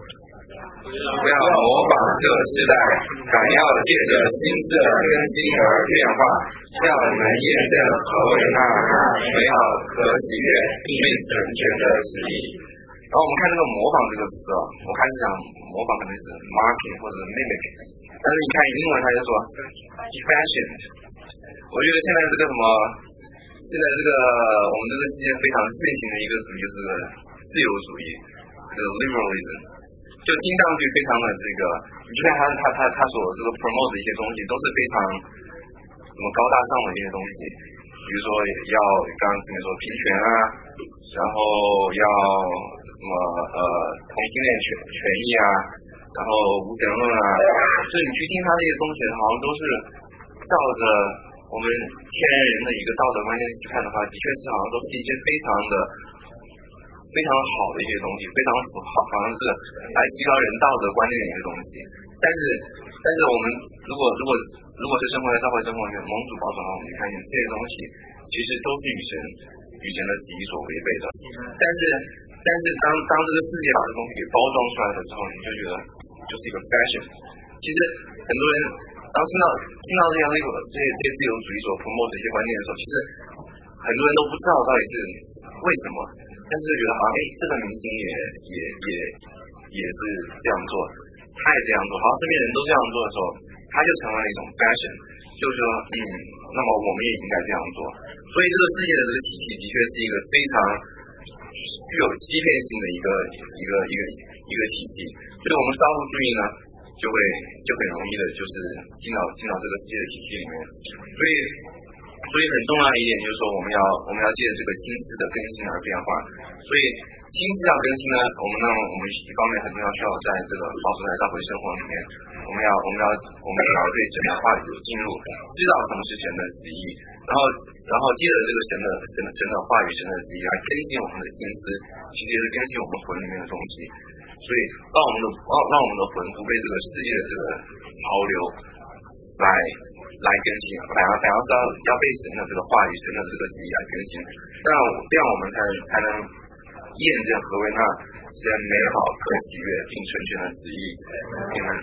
不要模仿这个时代，反要借着心智的更新而变化，叫你们验证何为那美好可喜悦并成全的旨意。然后我们看这个模仿这个词啊，我开始讲模仿可能是 marking 或者 mimic， 但是你看英文它就说 fashion。我觉得现在这个什么，现在这个我们这个世界非常盛行的一个主义就是自由主义，这个 liberalism， 就听上去非常的这个，你就看他所这个 promote 的一些东西都是非常什么高大上的一些东西，比如说要刚刚跟你说平权啊，然后要什么同性恋权益啊，然后无神论啊，所以你去听他这些东西好像都是照着我们天然人的一个道德观念去看的话，的确是好像都是一些非常好的一些东西，非常好像是来提高人道德观念的一些东西。但是我们如果是生活在社会生活里面蒙主保守的话，我们就看见这些东西其实都是与神的旨意所违背的。但是当这个世界把这东西给包装出来的时候，你就觉得就是一个 fashion。其实很多人当听到这样这些自由主义所 promote 的一些观念的时候，其实很多人都不知道到底是为什么，但是就觉得好像这个明星也是这样做，他也这样做，好像身边人都这样做的时候，他就成为了一种 fashion， 就是说那么我们也应该这样做。所以这个世界的这个体系的确是一个非常具有欺骗性的一个体系，所以我们稍不注意呢，就很容易的就是进到这个世界的体系里面。所以很重要的一点就是说，我们要借着这个心智的更新而变化。所以心智要更新呢，我们一方面很重要，需要在这个保守在教会生活里面，我们要对神的话语有进入，知道什么是神的旨意，然后借着这个神的话语、神的旨意来更新我们的心思，其实是更新我们魂里面的东西。所以让我们的魂不被这个世界的这个潮流来更新，反而要被神的这个话语、神的这个旨意来更新，这样我们才能验证何为那神美好可喜悦并成全的旨意。你们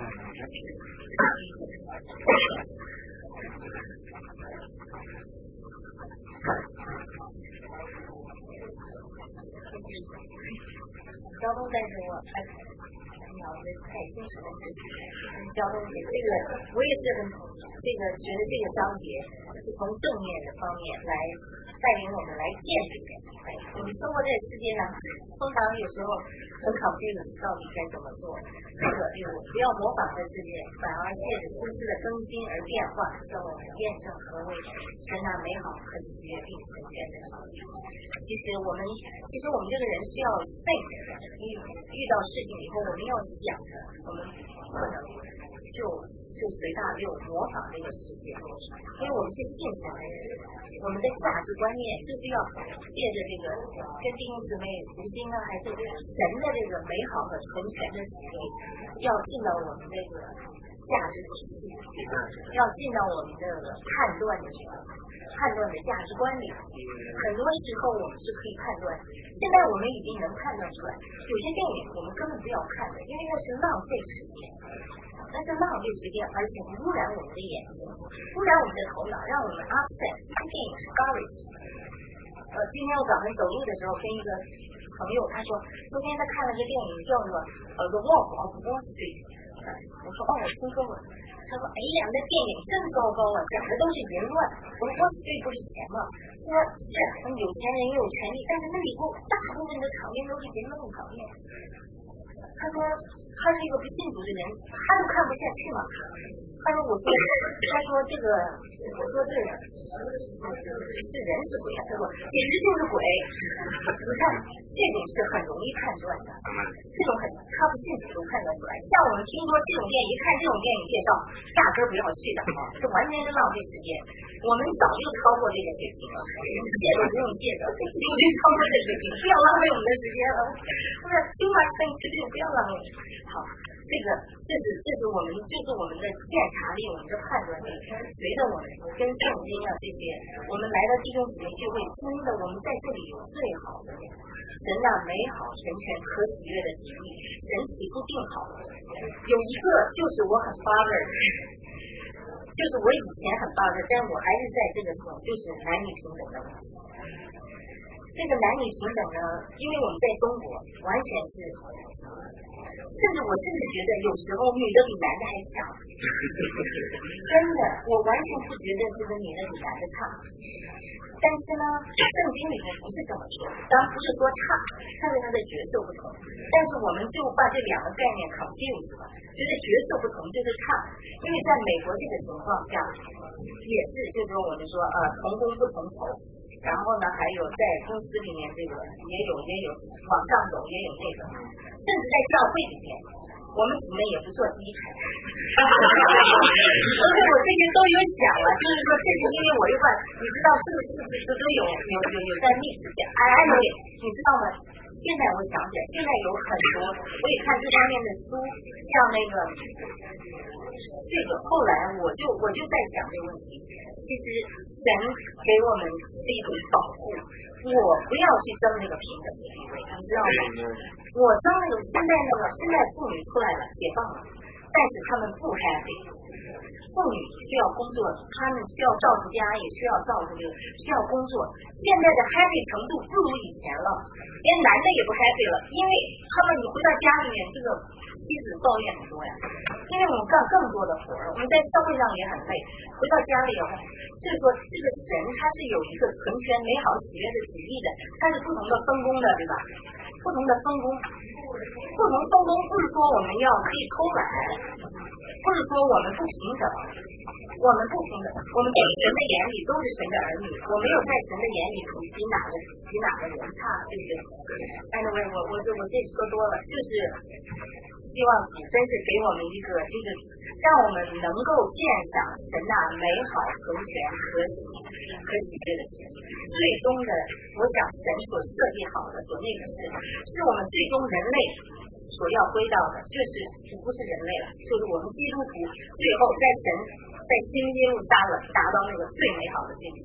交通但是我太欣赏的是交通节这个，我也是很觉得这个章节是从正面的方面来带领我们来见识。我们生活在世界上，通常有时候很考虑了到底该怎么做，不要模仿这世界，反而借着心思的更新而变化，叫我们验证何为神那美好可喜悦并成全的旨意。其实我们这个人是要 think， 遇到事情以后我们要想的，我们不能就随大流模仿这个世界，因为我们是信神的人，我们的价值观念就是要借着这个跟弟兄姊妹读经啊，还是神的这个美好和成全的旨意，要进到我们这个价值体系，要进到我们的判断的价值观里。很多时候我们是可以判断，现在我们已经能判断出来，有些电影我们根本不要看的，因为那是浪费时间，那是浪费时间，而且污染我们的眼睛，污染我们的头脑，让我们 upset。这电影是 garbage。今天我早上走路的时候跟一个朋友，他说昨天他看了个电影叫做The Wolf of Wall Street。我说我听说过。他说哎呀，那电影真糟糕啊，讲的都是淫乱。我说Wall Street不是钱吗？他说是，有钱人也有权利，但是那里大部分的场面都是淫乱的场面。他说他是一个不信主的人，他都看不下去嘛。他说这个是人是鬼啊？他说简直就是鬼。你看这种是很容易判断的，这种他不信主都判断出来。像我们听说这种电影，一看这种电影介绍，压根不要去的，这完全是浪费时间。我们早就超过这个水平了，借都不用借的，已经超过这个水平，不要浪费我们的时间了。不是，起码可以绝对不要让我好。这是我们的鉴察力，我们的判断力。随着我们跟圣经啊这些，我们来到弟兄姊妹聚会，真的我们在这里有最好的神啊美好神权可喜悦的旨意，神起不定好的。有一个就是我很bother，就是我以前很bother，但我还是在这个种就是男女平等的问题。这个男女平等呢，因为我们在中国完全是。甚至觉得有时候女的比男的还强，真的，我完全不觉得这个女的比男的差。但是呢，圣经里面不是这么说，当然不是说差，但是它的角色不同。但是我们就把这两个概念 confuse 了，觉得角色不同就是差。因为在美国这个情况下，也是就是说我们说同工不同酬。然后呢，还有在公司里面这个也有往上走，也有这个，甚至在教会里面，我们姊妹也不做第一排。所以我这些都有想了，就是说这是因为我又把你知道这都有在历史讲，你知道吗？现在我想起来，现在有很多，我也看这方面的书，像那个这个，后来我就在讲这个问题。其实神给我们是一种保护，我不要去争那个平等的地位，你知道吗？我争那个现在妇女出来了，解放了，但是他们不 happy。妇女需要工作，他们需要照顾家，也需要照顾需要工作。现在的 happy 程度不如以前了，连男的也不 happy 了，因为他们你回到家里面，这个妻子抱怨很多呀，因为我们干更多的活儿，我们在社会上也很累，回到家里以后，就是说这个神他是有一个纯全美好喜悦的旨意的，它是不同的分工的，对吧？不同的分工，不同分工不是说我们要可以偷懒，不是说我们不平等，我们不平等，我们在神的眼里都是神的儿女，我没有在神的眼里比哪个人差，对不对？Anyway，我这说多了，就是希望真是给我们一个就是让我们能够鉴赏神美好纯全可喜悦的旨意。最终的，我想神所设计好的所那个是我们最终人类所要归到的，就是不是人类了，就是我们基督徒最后在新耶路撒冷达到那个最美好的境界。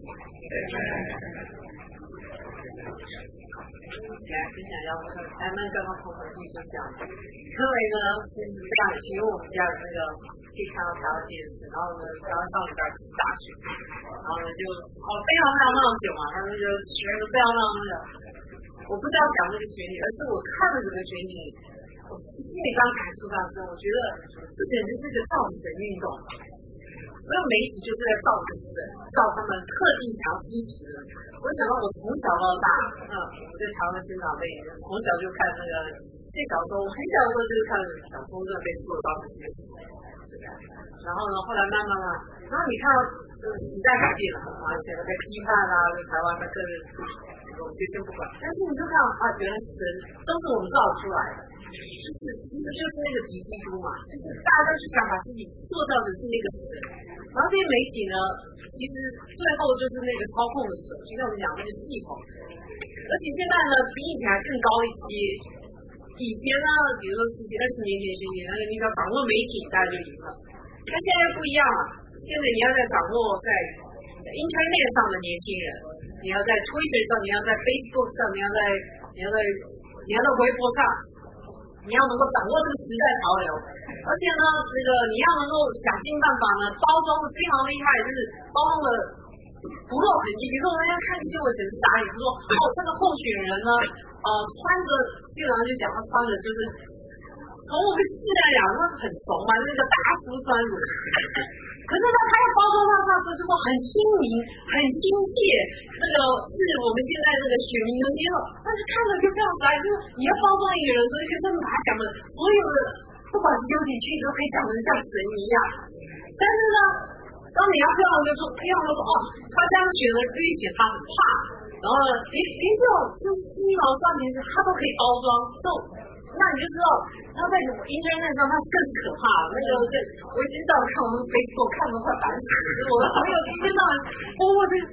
起来分享要咱们刚刚从弟兄讲，因为呢就是这样，因为我们家的那个可以看到台湾电视，然后呢台湾上礼拜是大学，然后呢就非常久嘛，他们就学的非常那个，我不知道讲这个学历，而是我看了这个学历，我自己刚感触到之后，我觉得这简直是个造神运动。所有媒体就是在造神，造他们特地想要支持的。我想到我从小到大，我在台湾生长背景，从小就看那个，最小的时候，我很小的时候就是看小松正被塑造的这些事情，然后呢，后来慢慢，然后你看时代改变了，现在在批判对台湾的各个我们就先不管，但是你就看原来神都是我们造出来的。其实就是那个敌基督嘛，就是大家都是想把自己塑造的是那个神，然后这些媒体呢，其实最后就是那个操控的手，就像我们讲那个系统，而且现在呢比以前还更高一阶。以前呢，比如说10几20年前你只要掌握媒体，大家就赢了。那现在不一样了，现在你要在掌握在 Internet 上的年轻人，你要在 Twitter 上，你要在 Facebook 上，你要在微博上。你要能够掌握这个时代潮流，而且呢，你要能够想尽办法呢，包装的非常厉害，就是包装的不落痕迹。比如说，人家看新闻很傻眼，说这个候选人呢，穿着基本上就讲他穿着就是从我们世代讲，那很怂嘛，那个大服穿着。可是呢，他要包装上色就说很亲民、很亲切，那个是我们现在这个选民能接受，但是看了就非常傻眼，就是你要包装一个人，所以就这么把他讲的所有的不管是优点句子都可以讲的像神一样。但是呢，当你要就说他这样选了，可以显他很怕，然后呢，连这种就是鸡毛蒜皮事他都可以包装，那你就知道。然后在 Internet 上，它更是可怕。我一直到看我们 Facebook 看得快烦死我了。我有一天到晚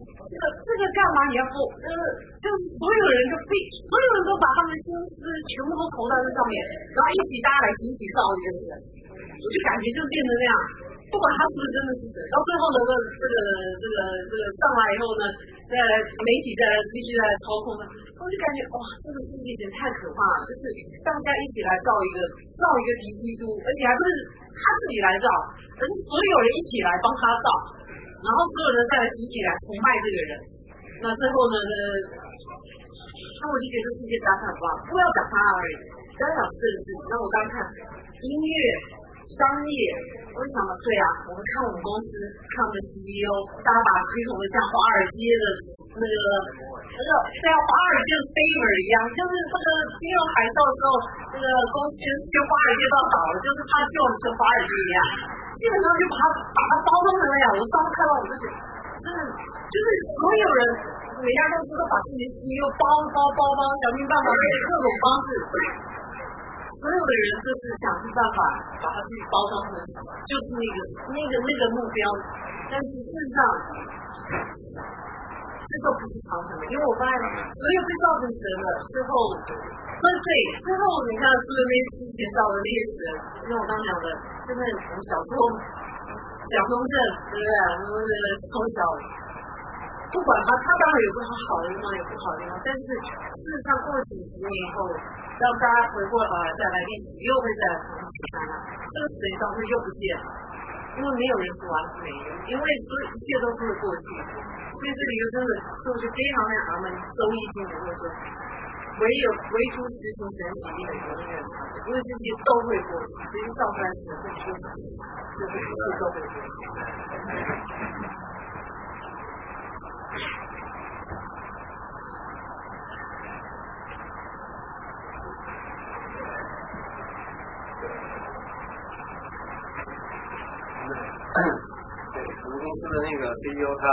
这个干嘛你要付？就是所有人都把他们的心思全部都投到这上面，然后一起大家来集体造一个神，我就感觉就变成那样。不管他是不是真的是神，到最后呢，这个上来以后呢，再来媒体再来继续再来操控呢，我就感觉哇，这个世界简直太可怕了！就是大家一起来造一个敌基督，而且还不是他自己来造，而是所有人一起来帮他造，然后所有人再来集体来崇拜这个人。那最后呢，那我就觉得世界大太棒，不要讲他而已，不要讲政治。那我刚看音乐、商业。我就想到，对啊，我们看我们公司，看我们的 CEO， 大家把系统的像华尔街的像华尔街的 favor 一样，就是那个金融海啸的时候，那个公司去华尔街到倒了，就是他救了全华尔街一样，基本上就把它包装成那样。我当时看到我就觉得，真的就是所有人每家公司都把自己的 CEO 包，想尽办法用各种方式。所有的人就是想尽办法把它自己包装成就是那个目标，但是事实上这都不是长城的，因为我发现所有被造成神的之后，最后你看苏联之前造的那些神，就像我刚讲的，真的我们小时候小中正，对不对？我们从小。不管他当然有时候好的地方有不好的地方，但是事实上过了几十年以后，让大家回过来再来历史，又会再来重新看它，这个时间上会又不见了，因为没有人是完美的，因为一切都是过去，所以这里又真的就是非常的咱们周易经文会说，唯独实行神旨意的永远长久，因为这些都会过去，这些造出来的神会过去，这一切都会过去。 我们公司的那个 CEO 他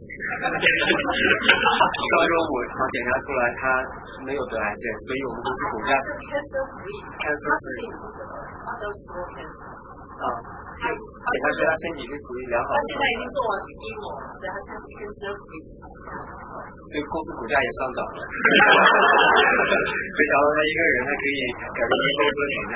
上周五检查出来他没有得癌症，所以我们公司股价给他说他身体是属于良好，他现在已经做完医模，所以他现在是 cancer free， 所以公司股价也上涨了。没想到他一个人还可以改变公司的形象。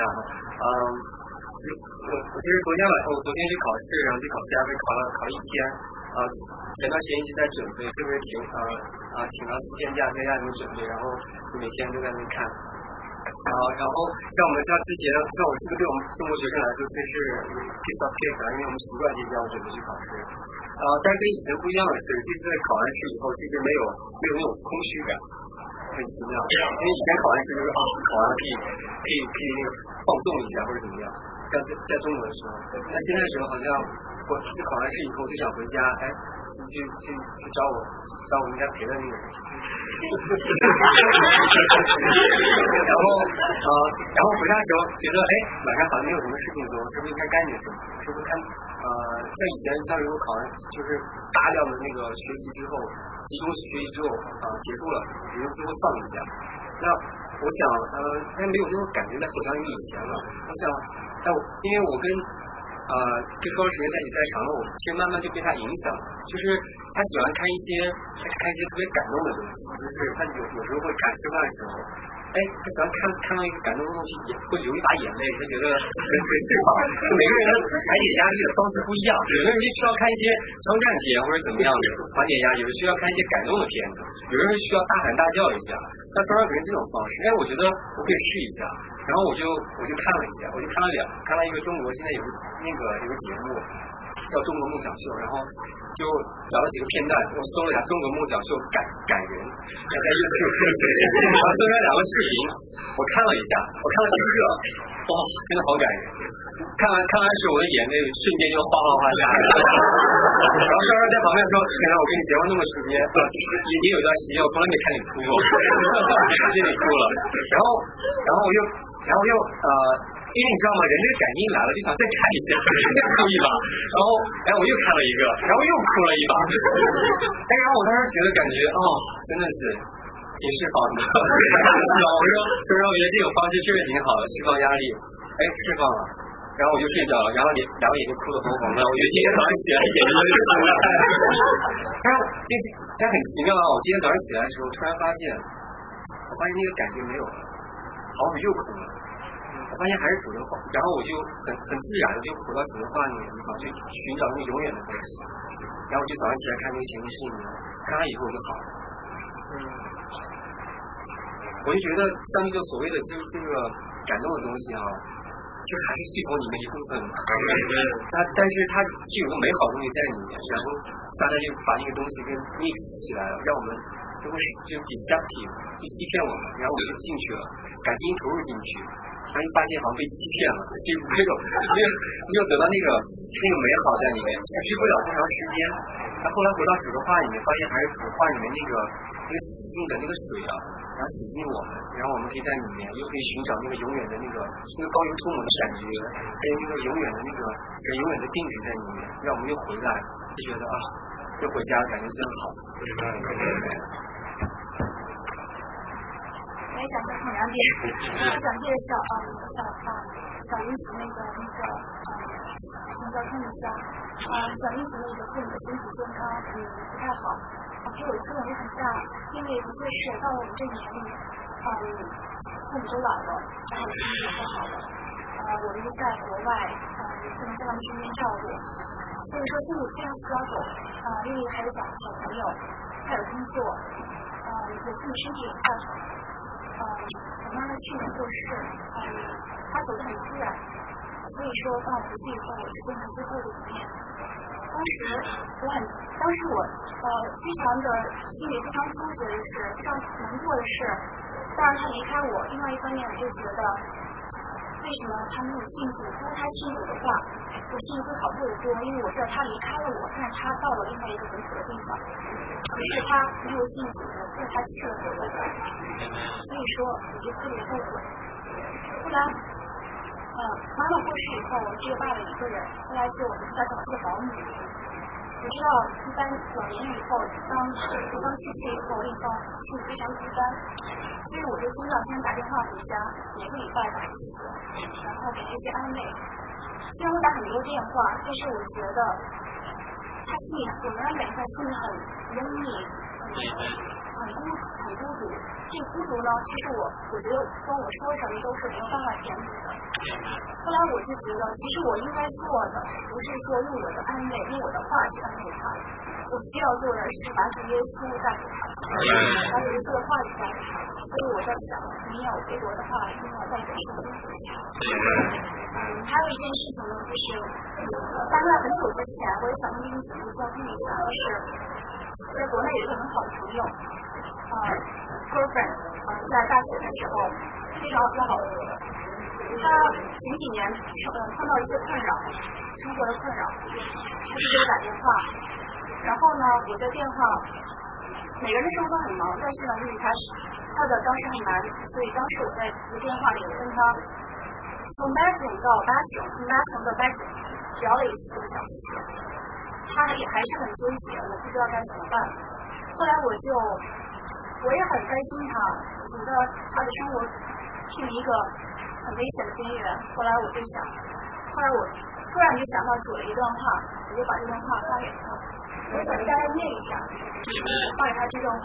我其实昨天去考试，然后去考 CFA 考了1天，前段时间一直在准备，特别请了4天假在家里面准备，然后每天都在那看。然后像我们家之前，像我这个对我们中国学生来说，这是 piece of cake， 因为我们习惯性这样准备去考试。但是跟以前不一样的是，这次考完试以后，其实没有那种空虚感，很奇妙。因为以前考完试就是考完了可以那个放纵一下或者怎么样，像在中国的时候。那现在的时候好像我是考完试以后就想回家，去找我应该陪的那个人。然后回家的时候觉得晚上好像没有什么事情做，是不是应该干点什么？是不是像以前像如果考完就是大量的那个学习之后，集中学习之后结束了，比如就会放一下。那我想但没有这种感觉在好像以前了。我想因为我跟这双时间在比赛场了，我其实慢慢就被他影响，就是他喜欢看一些特别感动的东西，就是他有时候会吃饭的时候，他喜欢看到一个感动的东西，也会流一把眼泪，他觉得每个人的排解压力的方式不一样，有的人需要看一些枪战片或者怎么样的缓解压力，有的需要看一些感动的片子，有的人需要大喊大叫一下。那双人可能这种方式，我觉得我可以试一下。然后我就看了一下，我就看了一个中国现在有个节目叫《中国梦想秀》，然后就找了几个片段，我搜了一下中国梦想秀感人，在 YouTube 然后搜了2个视频，我看了一下，我看了1个，哇，真的好感人。看完时我的眼泪瞬间就哗哗下来了。然后在旁边说：“天哪，我跟你结婚那么时间，也有一段时间我从来没看你哭过，看见你哭了。”然后我又因为你知道吗，人这个感情来了就想再看一下，再哭一把。然后我又看了一个，然后又哭了一把。然后我当时觉得感觉真的是挺释放的。我说我觉得这种方式确实挺好的，释放压力。释放了。 然后我就睡着了，然后两个眼睛哭得红红的，我觉得今天早上起来眼睛就红了。然后它很奇妙啊！我今天早上起来的时候，突然发现那个感觉没有了，好像又空了。我发现还是主的话，然后我就很自然的就回到主的话里面，去寻找那个永远的东西。然后我就早上起来看那个行为是你，看完以后我就好了。我就觉得像这个所谓的就是这个感动的东西啊，就还是系统里面一部分嘛。但是它就有个美好的东西在里面，然后撒旦就把那个东西跟 mix 起来了，让我们就 deceptive 就欺骗我们，然后我就进去了，感情投入进去，然后就发现好像被欺骗了，其实没有得到那个美好在里面，持续不了多长时间。他后来回到主的话里面，发现还是主话里面那个洗净的那个水啊，然后洗净我们，然后我们可以在里面又可以寻找那个永远的那个高油托蒙的感觉，还有那个永远的那个永远的定旨在里面，让我们又回来，就觉得啊，又回家感觉真好。 我也想先讲两点，想谢小英子那个新交通的小英子那个父母的身体健康不太好，给我触动也很大，因为的确是到了我们这个年龄，父母都老了，然后身体也不好了，我们又在国外，也不能在他们身边照顾，所以说心里非常 struggle，因为还有小朋友，还有工作，我父母身体也不太好。我妈妈去年过世，她走得很突然，所以说当我回去以后，我是见她最后的一面。当时我非常的心里非常纠结的是，非常难过的是，当然她离开我，另外一方面我就觉得，为什么她没有信主？如果她信主的话，我心里会好过得多，因为我知道她离开了我，但是她到了另外一个很好的地方。可是她没有信主，在她去了以后，所以说我就特别后悔。后来，妈妈过世以后，我只有爸爸一个人，后来就要找这个保姆。我知道一般老年人以后，当去世以后，印象心里非常孤单，所以我就经常先打电话回家，每个礼拜打一次，然后给那些安慰。虽然我打很多电话，但是我觉得他心里，我能感觉他心里很lonely，很孤独。这个孤独呢，其实我觉得跟我说什么都是没有办法填补的。后来我就觉得，其实我应该做的不是说用我的安慰，用我的话去安慰他，我需要做的是把主耶稣带给他，把主耶稣的话语带给他。所以我在想，你要回国的话，一定要带点圣经回去。还有一件事情呢，就是在很久之前，我也想跟你们交流一下，就是在国内有一个很好的朋友，girlfriend，在大学的时候非常好的。他前几年碰到一些困扰，生活的困扰，他就给我打电话，然后呢，我的电话，每个人的生活都很忙，但是呢，因为他的当时很难，所以当时我在电话里跟他从 bathroom 到 bathroom， 从 bathroom 到 bathroom 聊了1个多小时，他也还是很纠结，我不知道该怎么办。后来我也很担心他，我觉得他的生活处于一个很危险的边缘。后来我我突然就想到主了一段话，我就把这段话发给他，我想给大家念一下，发给他这段话。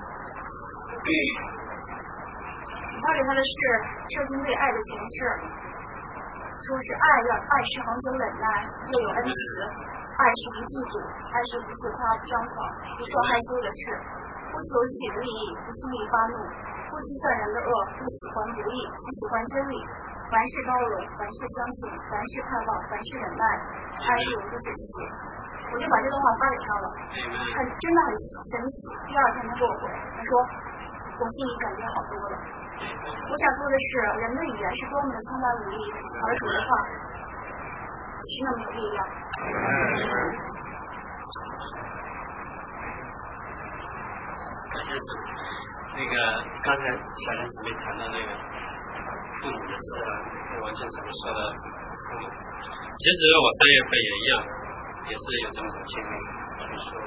发给他的是圣经对爱的诠释，说是爱是恒久忍耐，又有恩慈，爱是不嫉妒，爱是不自夸不张狂，不做害羞的事，不求自己的利益，不轻易发怒，不计算人的恶，不喜欢不义，只喜欢真理。凡事包容，凡事相信，凡事盼望，凡事忍耐，爱是永不止息。我就把这段话发给他了，真的很神奇。第二天他给我回，他说我心里感觉好多了。我想说的是，人的语言是多么的苍白无力，而主的话是那么有力量。 就是那个刚才小燕姊妹谈到那个父母的事啊，完全怎么说的父母。其实我3月份也一样，也是有这种经历，就是说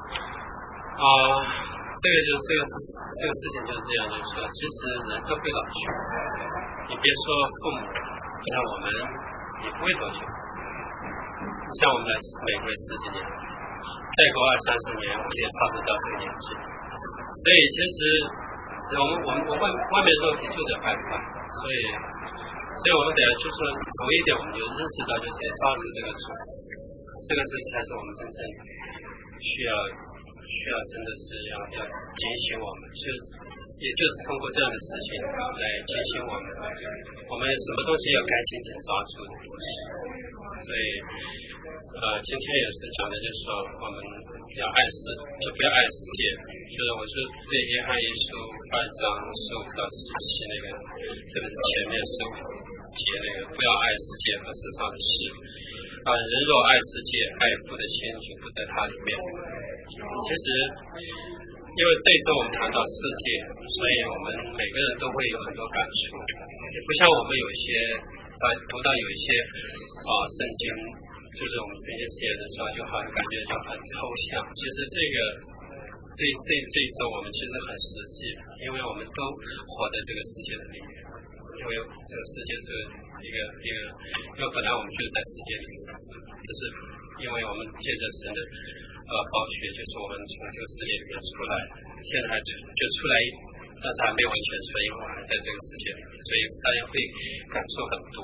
这个事情就是这样，就是说，其实人都会老去。你别说父母，像我们你不会多久。像我们来美国10几年，再过20-30年，我们也差不多到这个年纪。所以其实我外面肉体就在败坏，所以我们得就是头一点，我们就认识到就是抓住这个主，这个才是我们真正需要真的是要警醒我们，也就是通过这样的事情来警醒我们什么东西要赶紧点抓住的。所以今天也是讲的就是说我们要爱世，就不要爱世界。就是我说对约翰一书2章15到17那个，特别是前面15节那个，不要爱世界和世上的事。人若爱世界，爱父的心就不在他里面。其实因为这一周我们谈到世界，所以我们每个人都会有很多感触，也不像我们有一些读到有一些圣经，就是我们圣经写的时候就好像感觉就很抽象。其实这个这一周我们其实很实际，因为我们都活在这个世界的里面，因为这个世界是一个因为本来我们就在世界里面，就是因为我们借着神的宝血，就是我们从这个世界里面出来，现在还就出来，但是还没完全出来，因为我还在这个世界里面，所以大家会感受很多。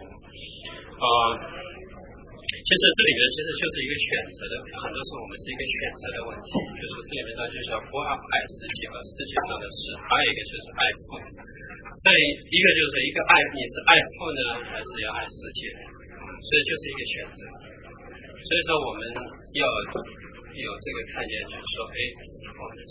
其实这里面其实就是一个选择的，很多时候我们是一个选择的问题，就是这里面它就是要不爱世界和世界上的事，还有一个就是爱父。那一个就是一个爱，你是爱父呢，还是要爱世界？所以就是一个选择。所以说我们要有这个看见，就是说，我们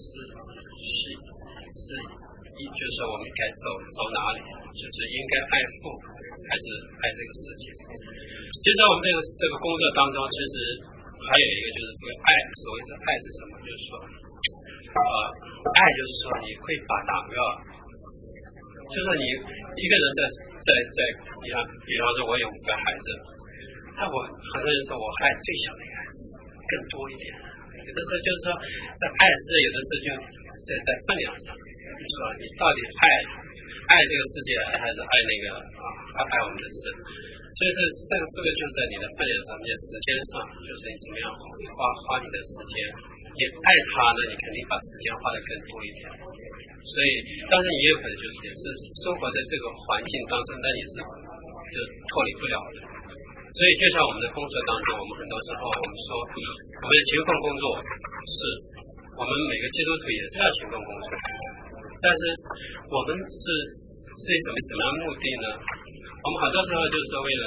就是说我们该走哪里，就是应该爱父还是爱这个世界？其实我们这个工作当中，其实还有一个就是这个爱，所谓的爱是什么？就是说，爱就是说你会把哪个，就是你一个人在比方说我有5个孩子，那我很多人说我爱最小的一个孩子更多一点，有的时候就是说在爱这有的时候就在分量上，你说你到底爱这个世界还是爱那个爱我们的神？所以这个就在你的分量上面，时间上就是你怎么样花你的时间。你爱他呢，你肯定把时间花得更多一点。所以，但是你也有可能就是也是生活在这个环境当中，但你是就脱离不了的。所以，就像我们的工作当中，我们很多时候我们说我们的勤奋工作是我们每个基督徒也是要勤奋工作，但是我们是以什么样的目的呢？我们很多时候就是为了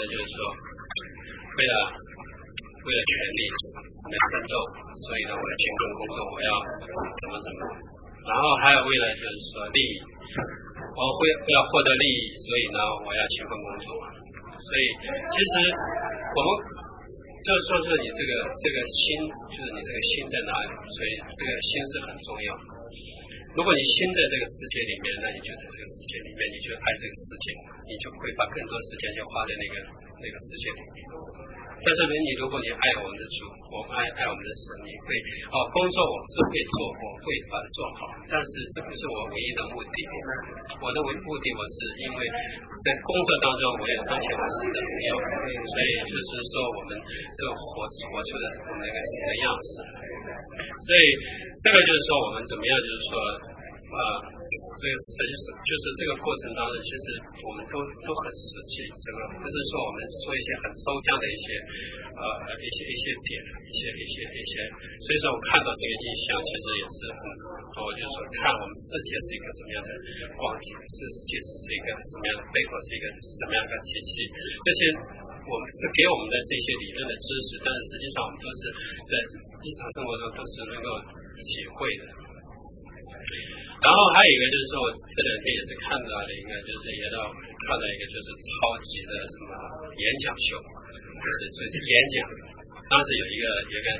权利，我们奋斗，所以呢，我要勤奋工作，我要怎么，然后还有为了就是说利益，我要获得利益，所以呢，我要勤奋工作。所以其实我们就是说是你这个心，就是你这个心在哪里，所以这个心是很重要。如果你心在这个世界里面，那你就在这个世界里面，你就爱这个世界，你就会把更多时间就花在那个世界里面。但是如果你爱我们的主，我们爱我们的神，你会工作我是会做，我会把它做好，但是这不是我唯一的目的。我的目的我是因为在工作当中我也彰显我神的荣耀，所以就是说我们这个活出的我们那个神的样式。所以这个就是说我们怎么样，就是说这个就是这个过程当中，其实我们都很实际。这个不是说我们说一些很抽象的一些点，一些。所以说我看到这个意象，其实也是很多，就是说看我们世界是一个什么样的光景，世界是一个什么样的背后是一个什么样的体系，这些我们是给我们的这些理论的知识，但是实际上我们都是在日常生活中都是能够体会的。然后还有一个就是说，我这2天也是看到了一个，就是看到一个就是超级的什么演讲秀，就是演讲。当时有一个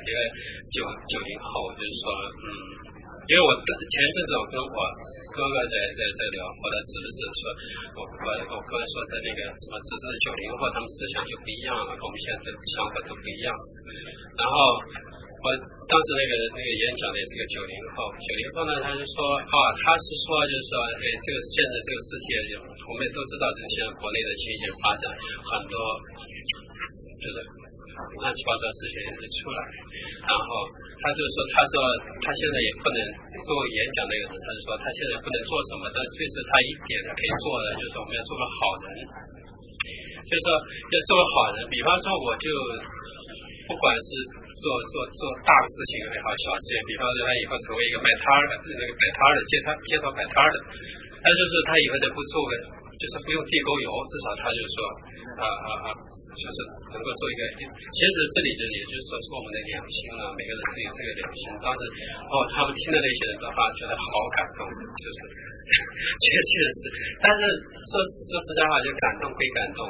90后，就是说，因为我前阵子我跟我哥哥在聊，后来是不是说我哥说的那个什么，只是90后他们思想就不一样了，跟我们现在的想法都不一样。然后我当时那个演讲的也是个90后呢，他就说他是说就是说，这个现在这个世界，我们都知道这个现在国内的经济发展很多就是乱七八糟的事情一直出来，然后他说他现在也不能做演讲那个人，他就说他现在不能做什么，但最是他一点他可以做的就是我们要做个好人，就是说要做个好人。比方说我就不管是做大的事情也好，小事情，比方说他以后成为一个卖摊的，那个摆摊的街头摆摊的，他就是他以后再不做个，就是不用地沟油，至少他就是说就是能够做一个。其实这里也就是说是我们的良心了，每个人都有这个良心。当时他们听的那些人的话，觉得好感动，就是确实，但是说实在话，就感动归感动，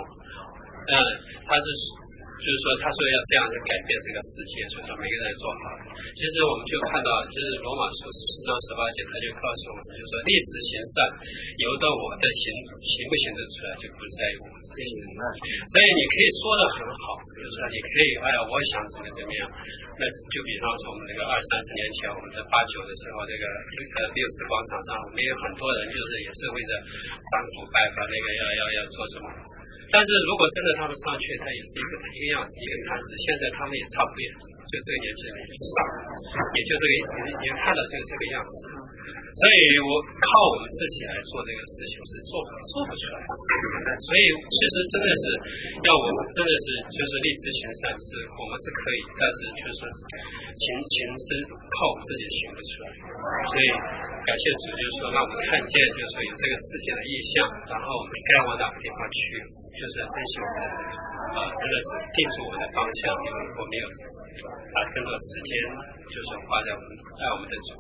就是说，他说要这样子改变这个世界，所以说每个人做好。其实我们就看到，就是罗马书14章18节，他就告诉我们，就是说立志行善，由得我的行不行得出来，就不在于我们自己。所以你可以说的很好，就是说你可以，我想怎么样。那就比方说我们那个20-30年前，我们在89的时候，这个六四广场上，我们有很多人就是也是为着反腐败，把那个要做什么。但是如果真的他们上去，他也是一个样子，一个盘子。现在他们也差不多，就这个年轻人上，也就这个，你看到这个样子。所以我靠我们自己来做这个事情是做不出来。所以其实真的是要我们真的是就是立志行善，是我们是可以，但是就是行是靠我们自己行不出来。所以感谢主，就是说让我们看见，就是说有这个世界的意象，然后我们该往哪个地方去，就是珍惜我们真的是定住我们的方向，因为我们有更多时间就是花在我们爱我们的主。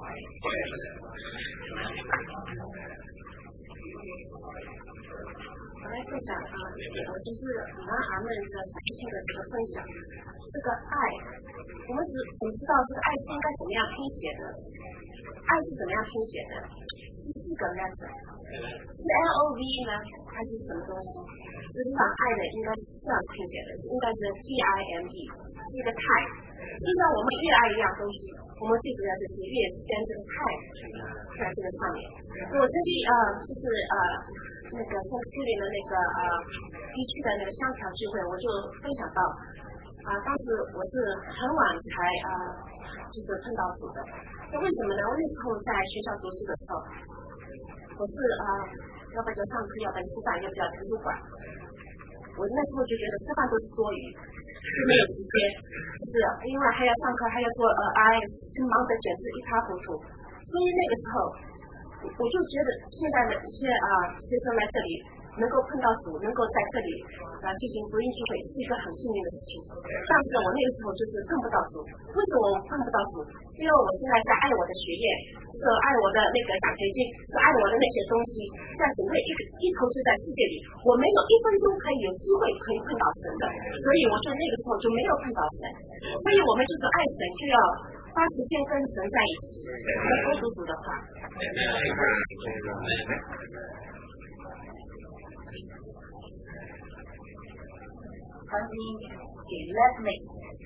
我来分享就是你们阿门的小弟兄的这个分享，这个爱，我们知道这个爱是应该怎么样拼写的，爱是怎么样拼写的，是4个 letter， 是 LOV 呢，还是什么东西？实际上爱的应该是这样拼写的，应该是 TIME， 是一个 time。实际上我们越爱一样东西，我们最主要就是越跟这个 time 在这个上面。我曾经就是那个圣区里的那个地区的那个香条聚会，我就分享到当时我是很晚才就是碰到主的。那为什么呢？我那时候在学校读书的时候，我是要不就上课，要不就吃饭，要不就要图书馆。我那时候就觉得吃饭都是多余，就没有时间，就是因为还要上课，还要做IS， 就忙得简直一塌糊涂。所以那个时候我就觉得现在的一些学生来这里能够碰到主，能够在这里进行福音聚会，是一个很幸运的事情。但是我那个时候就是碰不到主。为什么我碰不到主？因为我现在在爱我的学业，是爱我的那个奖学金，是爱我的那些东西，在整个一头就在世界里，我没有1分钟可以有机会可以碰到神的，所以我就那个时候就没有碰到神。所以我们就是爱神，就要花时间跟神在一起，说多读主的话。 He left me.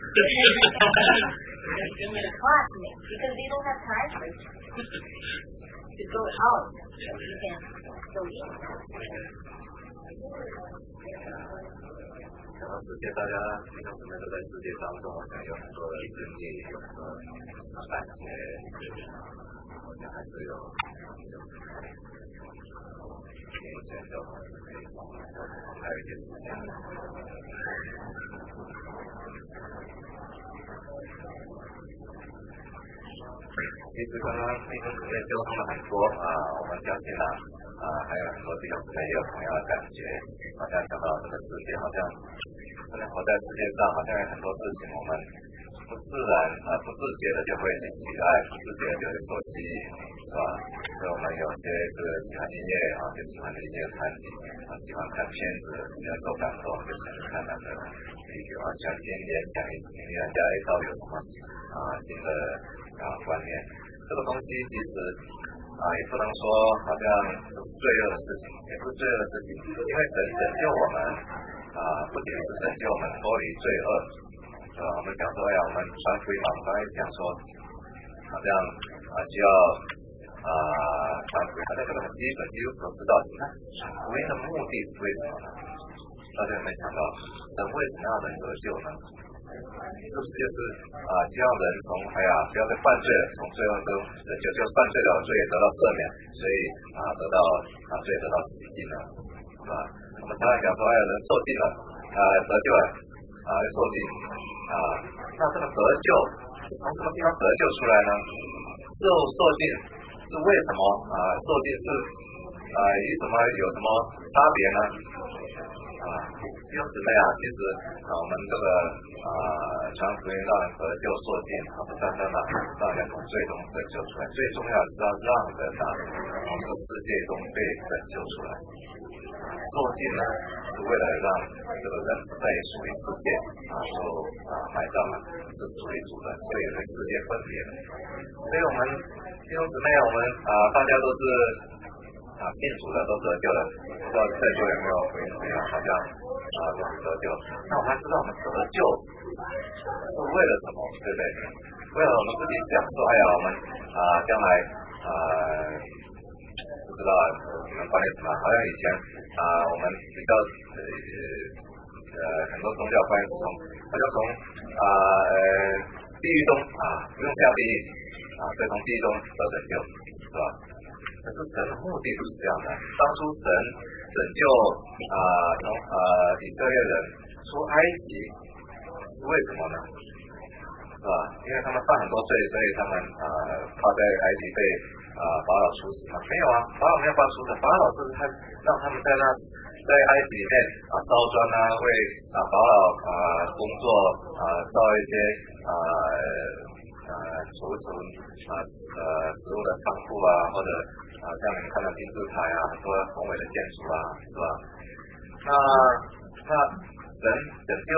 In the classmates, because they don't have time to go out. You can go in. 整个世界，大家弟兄姊妹都在世界当中，好像有很多的经历，有很多感觉，好像还是有以前的还有一些事情。其实刚刚弟兄姊妹交通了很多我们相信还有很多弟兄姊妹也有同样的感觉，好像讲到这个世界，好像可能活在世界上，好像有很多事情我们不自然不自觉的就会去喜爱，不自觉就会受吸引，是吧？所以我们有些喜欢音乐就喜欢音乐团体喜欢看片子，喜欢做感动，就想看那个video想听人家到底有什么新的观念。这个东西其实也不能说好像这是罪恶的事情，也不是罪恶的事情，因为神拯救我们不仅是拯救我们脱离罪恶，我们讲说我们传福音我们刚才讲说好像需要传福音，这个很基本，基督徒知道那传福音的目的是为什么呢？ 大家有没有想到，神为什么要人得救呢？是不是就是希望人从不要再犯罪了，从罪恶中拯救，就犯罪了罪也得到赦免，所以得到罪得到洗净了，是吧？我们常常讲说，人受尽了，得救了，受尽那这个得救是从什么地方得救出来呢？受尽是为什么受尽是有什么差别呢？弟兄姊妹其实我们这个传福音让人得救受尽，不单单让人从罪中得救出来，最重要是要让人从这个世界中被拯救出来。受尽呢是为了让这个人在属灵世界受埋葬了，是属于主的，所以跟世界分别了。所以我们弟兄姊妹，我们大家都是信主的，都得救了，不知道在座有没有回应？好像都是得救。那我们知道我们得救是为了什么，对不对？为了我们自己享受，我们将来不知道你们观念怎么样？好像以前我们比较很多宗教观念是好像从地狱中不用下地狱所以从地狱中得拯救，是吧？可是神的目的不是这样的。当初神拯救从以色列人出埃及，为什么呢？是吧？因为他们犯很多罪，所以他们他在埃及被法老处死吗？没有法老没有把他处死，法老是他让他们在埃及里面烧砖为法老工作造一些储存植物的仓库或者像你们看到金字塔很多宏伟的建筑是吧？那神拯救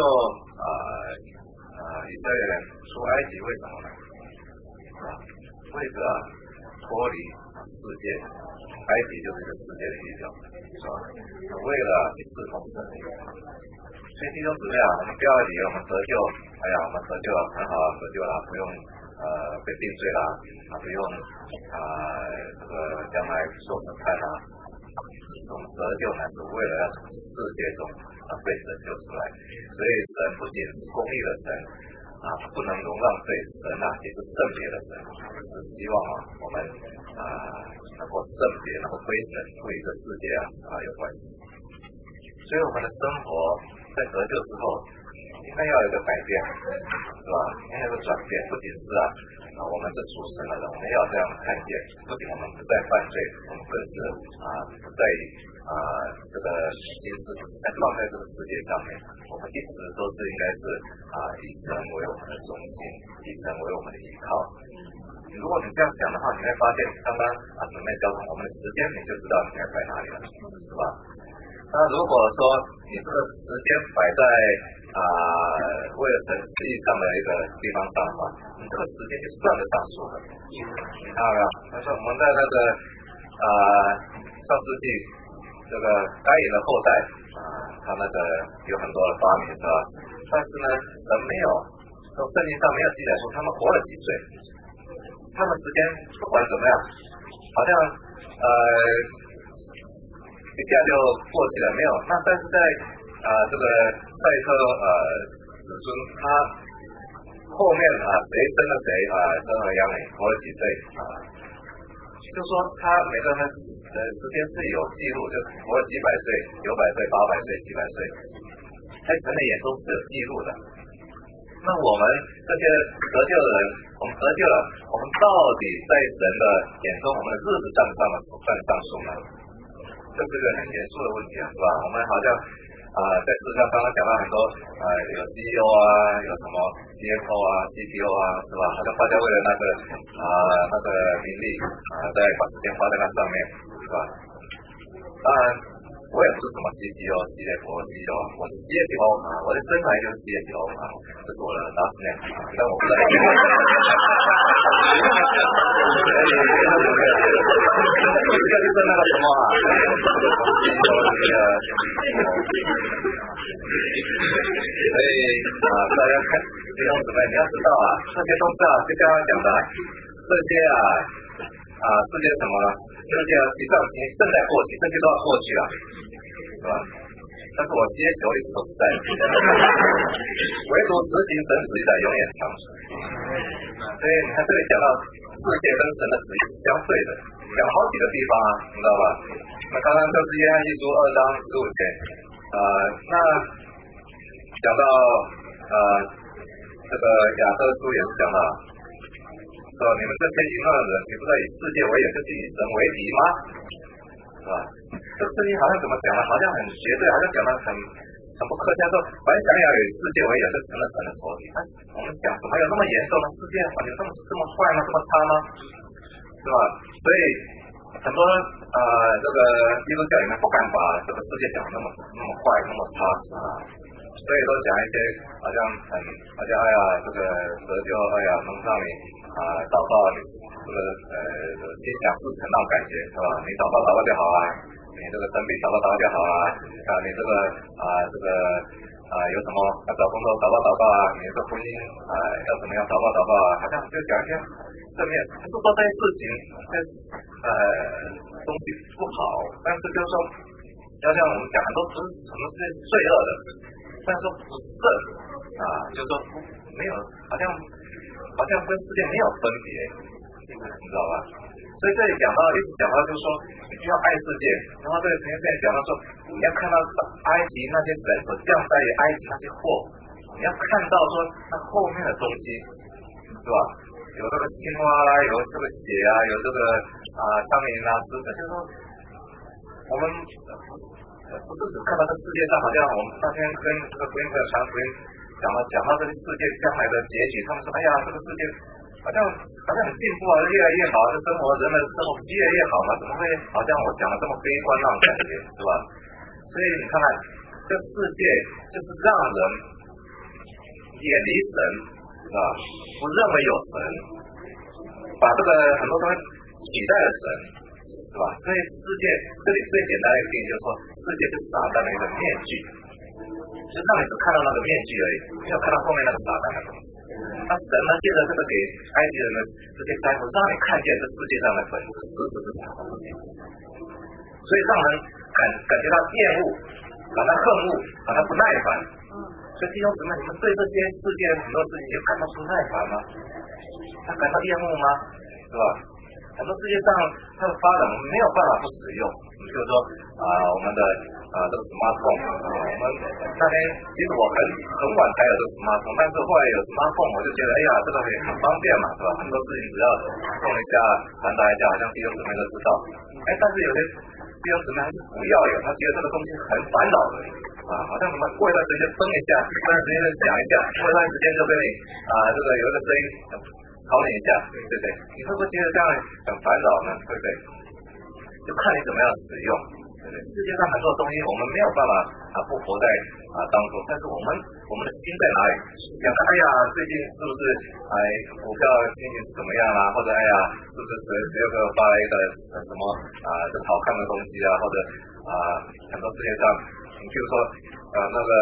以色列人出埃及为什么呢？为着脱离世界，埃及就是一个世界的预表，是吧？为了去侍奉神。所以弟兄姊妹我们不要以为我们得救，我们得救了很好得救了，不用被定罪了不用这个将来受审判我们得救呢是为了要从世界中被拯救出来。所以神不仅是公义的神不能容让罪，神也是圣别的神，是希望我们能够圣别，能够归神，不与这世界有关系。所以我们的生活在得救之后应该要有一个改变，是吧？应该有一个转变，不仅是我们是属神的人，我们要这样看见，不仅我们不再犯罪，我们更是不再以这个心思不是放在这个世界上面，我们一直都是应该是以神为我们的中心，以神为我们的依靠。如果你这样想的话，你会发现刚刚姊妹教我们的时间，你就知道你要摆哪里了，是吧？那如果说你这个时间摆在为了神旨意上的一个地方上的话，你这个时间就是算得上数的。你看到没有？他说我们在那个上世纪这个该隐的后代他那个有很多的发明，是吧？但是呢，人没有，从圣经上没有记载说他们活了几岁，他们之间不管怎么样，好像一下就过去了，没有。那但是在这个赛特子孙他后面谁生了谁生了养女活了几岁就说他每个人时间是有记录，就活了几百岁、900岁、800岁、700岁，在神的眼中是有记录的。那我们这些得救的人，我们得救了，我们到底在神的眼中，我们的日子算不算数呢？这是个很严肃的问题是吧？我们好像在世上刚刚讲到很多有 CEO 有什么 CFO CTO 是吧？好像大家为了那个名利在把时间花在那上面，是吧？当然我也不是什么 CTO CFO CEO， 我是 CFO 我的身材就是 CFO 这是我的last name，但我不知道这个就是那个什么所以大家看弟兄姊妹，你要知道这些东西就刚刚讲的这些世界什么呢？世界一段正在过去，这些都要过去是吧？ 但是我接球一直都是在的，唯独执行神旨意的永远长存。所以你看这里讲到世界跟神的旨意是相对的，讲好几个地方啊，你知道吧？那刚刚这是约翰一书2章15节，那讲到这个雅各书也是讲到，说你们这些淫乱的人，你不知道以世界为友，就是以神为敌吗？是吧？这事情好像怎么讲呢？好像很绝对，好像讲的很不客气，说凡想要以世界为友，就成了神的仇敌。我们讲怎么有那么严重呢？世界有这么坏吗？这么差吗？是吧？所以很多这个基督教里面不敢把这个世界讲那么坏那么差所以都讲一些好像哎呀这个得救哎呀能让你祷告这个心想事成那种感觉是吧？你祷告就好啊，你这个生病祷告就好啊，你这个有什么找工作祷告啊，你这婚姻要怎么样祷告啊，好像就讲一些正面，不是说这些事情东西不好，但是就是说要像我们讲很多不是什么是罪恶的，但是说不是就是说没有好像跟世界没有分别，你知道吧？所以这里一直讲到就是说你要爱世界，然后这里前面讲到说你要看到埃及那些人所降在于埃及那些祸，你要看到说它后面的东西是吧？有这个青蛙啦，有这个血啊，有这个苍蝇啊，就是说我们不是只看到这世界上，好像我们那天跟这个福音朋友传福音讲到这个世界将来的结局，他们说哎呀这个世界好像很进步啊，越来越好，人的生活越来越好嘛，怎么会好像我讲的这么悲观那种感觉是吧？所以你看看这世界就是让人远离神是吧？不认为有神，把这个很多东西取代了神是吧？所以世界这里最简单的一个定义就是说，世界就是撒旦的一个面具，就是让你只看到那个面具而已，没有看到后面那个撒旦的东西。那神呢，借着这个给埃及人的这些灾祸，让你看见这世界上的本质实质是什么东西，所以让人感觉到厌恶，感到恨恶，感到不耐烦。所以弟兄姊妹，你们对这些世界很多事情就感到不耐烦吗？他感到厌恶吗？是吧？很多世界上它的发展我们没有办法不使用，比如说我们的这个 smartphone， 我们那天其实我很晚才有这个 smartphone， 但是后来有 smartphone 我就觉得哎呀这个很方便嘛，是吧？很多事情只要动一下传达一下，好像弟兄姊妹都知道。但是有些弟兄姊妹还是不要有，他觉得这个东西很烦恼的好像什么过一段时间就登一下，过一段时间就讲一下，过一段时间就跟你这个有一个声音考你一下，对不对？你会不会觉得这样很烦恼呢？对不对？就看你怎么样使用。世界上很多东西我们没有办法不活在当中，但是我们的心在哪里？想看哎呀最近是不是股票心情怎么样啦？或者哎呀是不是谁又给我发了一个什么这好看的东西啊？或者很多世界上，你比如说那个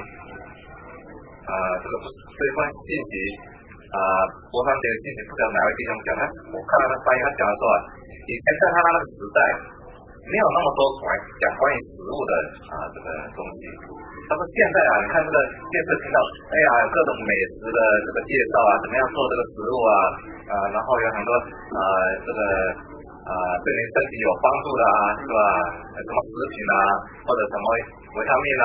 这个不是这一关信息播上节的信息，不知道哪位弟兄讲我看到他翻译，他讲的说以前在他那个时代没有那么多讲关于食物的这个东西。他说现在你看这个电视频道，哎呀各种美食的这个介绍怎么样做这个食物然后有很多这个对你身体有帮助的是吧？什么食品或者什么维他命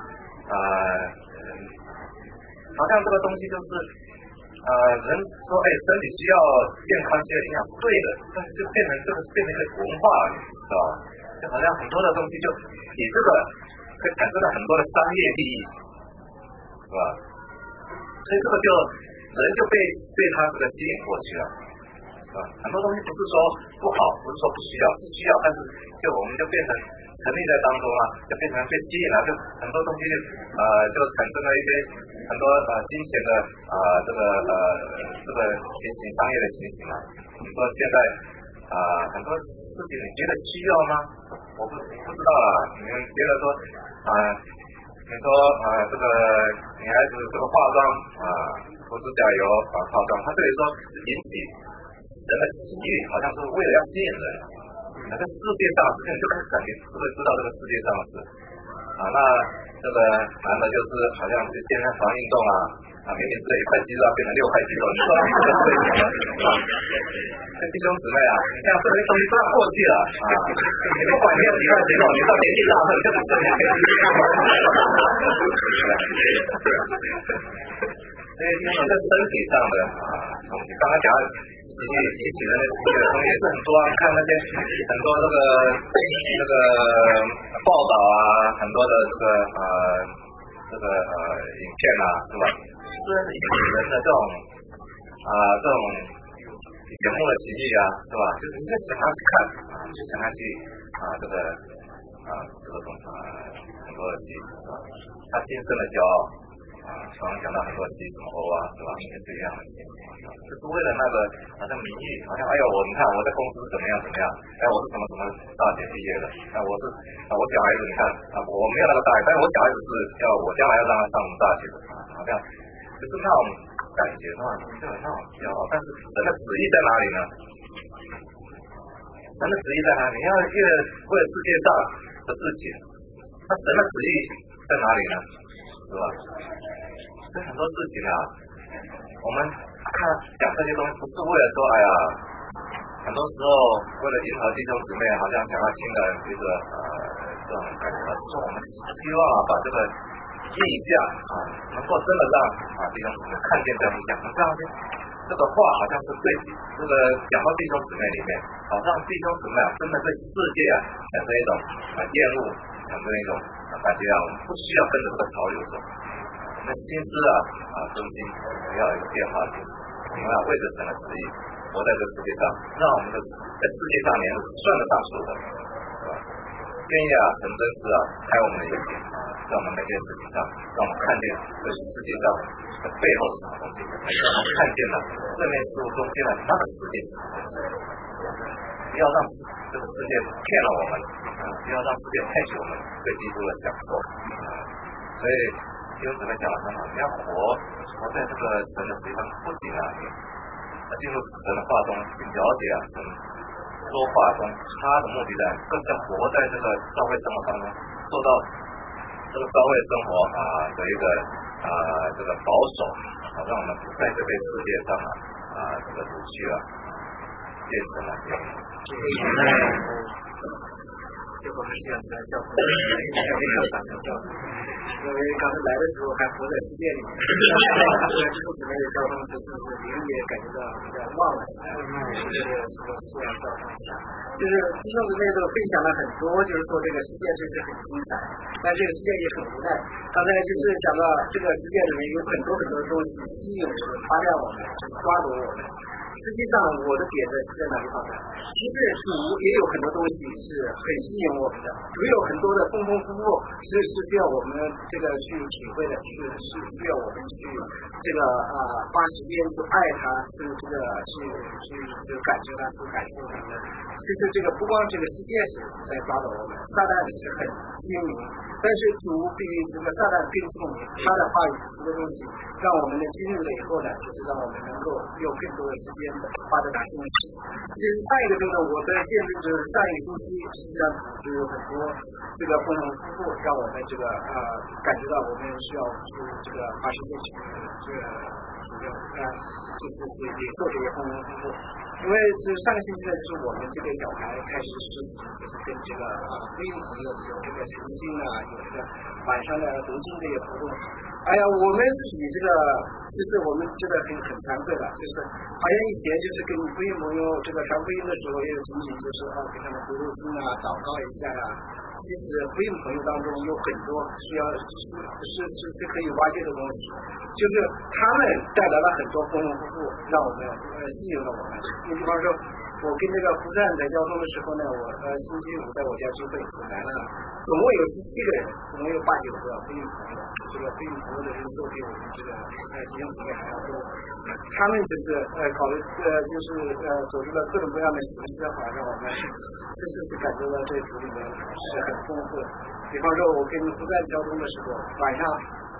好像这个东西就是人说身体需要健康需要营养对的，但是就变成一个文化了，是吧？就好像很多的东西就以这个会产生了很多的商业利益，是吧？所以这个人就被他这个吸引过去了，是吧？很多东西不是说不好，不是说不需要，是需要，但是我们就变成沉溺在当中就变成被吸引了，就很多东西就产生了一些很多金钱的这个情形，商业的情形你说现在很多事情你觉得需要吗？我不知道你们觉得说你说这个女孩子这个化妆涂指甲油化妆，他这里说引起人的情欲，好像是为了要吸引人。在世界上，你就开始感觉知道这个世界上是那这个男的就是好像是健身房运动明明只有1块肌肉变成6块肌肉，你说这个对什么？这弟兄姊妹你看这些东西都要过去了你不管你有几块肌肉，你到年纪大了就是这样。所以这个身体上的东西，刚刚讲引起的那个东西也是很多看那些很多这个报道很多的这个影片是吧？是引起人的这种节目的情绪是吧？就是你想要去看就想要去这种很多的戏是吧？他今生的骄傲常常讲到很多戏什么欧是吧？也是一样的戏，就是为了那个好像名誉，好像你看我在公司怎么样，我是什么大学毕业的，我小孩子你看我没有那个大学，但是我小孩子是我将来要让他上大学的好像就是那种感觉就很那种骄傲，但是神的旨意在哪里呢？神的旨意在哪里？你要越为了世界上的事情，那神的旨意在哪里呢？是吧？所以很多事情我们讲这些东西不是为了说很多时候为了迎合弟兄姊妹好像想要听的这种感觉，而是说我们希望把这个意象能够真的让弟兄姊妹看见这样意象，能让这个话好像是对这个讲到弟兄姊妹里面，好让弟兄姊妹真的对世界产生一种厌恶，产生一种感觉我们不需要跟着这个潮流走，我们心思中心要有一个变化的心思，我们要为着神的旨意活在这个世界上，让我们在世界上连算得上数的，是吧？愿意神真是开我们的眼睛在我们每件事情上，让我们看见这世界上的背后是什么东西，让我们看见了正面事物中间的那个世界是什么东西，不要让这个世界骗了我们不要让世界骗取我们对基督的享受所以弟兄姊妹讲了很好，你要活在这个神的旨意上，不仅进入神的话中去了解神说话中他的目的在，更加活在这个教会生活当中，做到这个教会生活的一个这个保守让我们不在这个世界上这个失去愿神来给我们最后还是要起来教会，打成教会。因为刚才来的时候还活在世界里面，就是姊妹的交通，就是灵也感觉到比较旺了起来。这个是要交通一下，就是弟兄姊妹都分享了很多，就是说这个世界真是很精彩，但这个世界也很无奈。刚才就是讲到这个世界里面有很多的东西吸引我们、发亮我们、抓住我们。实际上我的点在哪里方面？其实主也有很多东西是很吸引我们的，主有很多的丰丰富富是需要我们这个去体会的，是需要我们去这个花时间去爱它，去这个去感觉它，去感受它的。就是这个不光这个世界是在抓到我们，撒旦是很精明，但是主比这个撒旦更聪明，他的话语很多东西让我们的经历了以后呢，就是让我们能够有更多的时间花在他身上。其实上一个周呢，我的见证就是上一个星期实际上就有很多这个丰丰富富，让我们这个感觉到我们需要去这个花时间去这个就是领受这些丰丰富富。因为是上个星期呢，就是我们这个小孩开始实习，就是跟这个非朋友有这个诚心有这个晚上的读经这些活动。哎呀，我们自己这个其实我们真的很惭愧了，就是好像以前就是跟非朋友这个传福音的时候，也仅仅就是给他们读读经祷告一下其实非朋友当中有很多需要是可以挖掘的东西，就是他们带来了很多丰丰富富，让我们吸引了我们。你比方说我跟这个福站在交通的时候呢，我星期五在我家聚会就来了，总共有17个人，总共有8-9个非朋友，这个非朋友的人数比我们这个弟兄姊妹还要多。他们只是考虑就是走出了各种各样的形式让我们是感觉到这组里面是很丰富的。比方说我跟福站交通的时候，晚上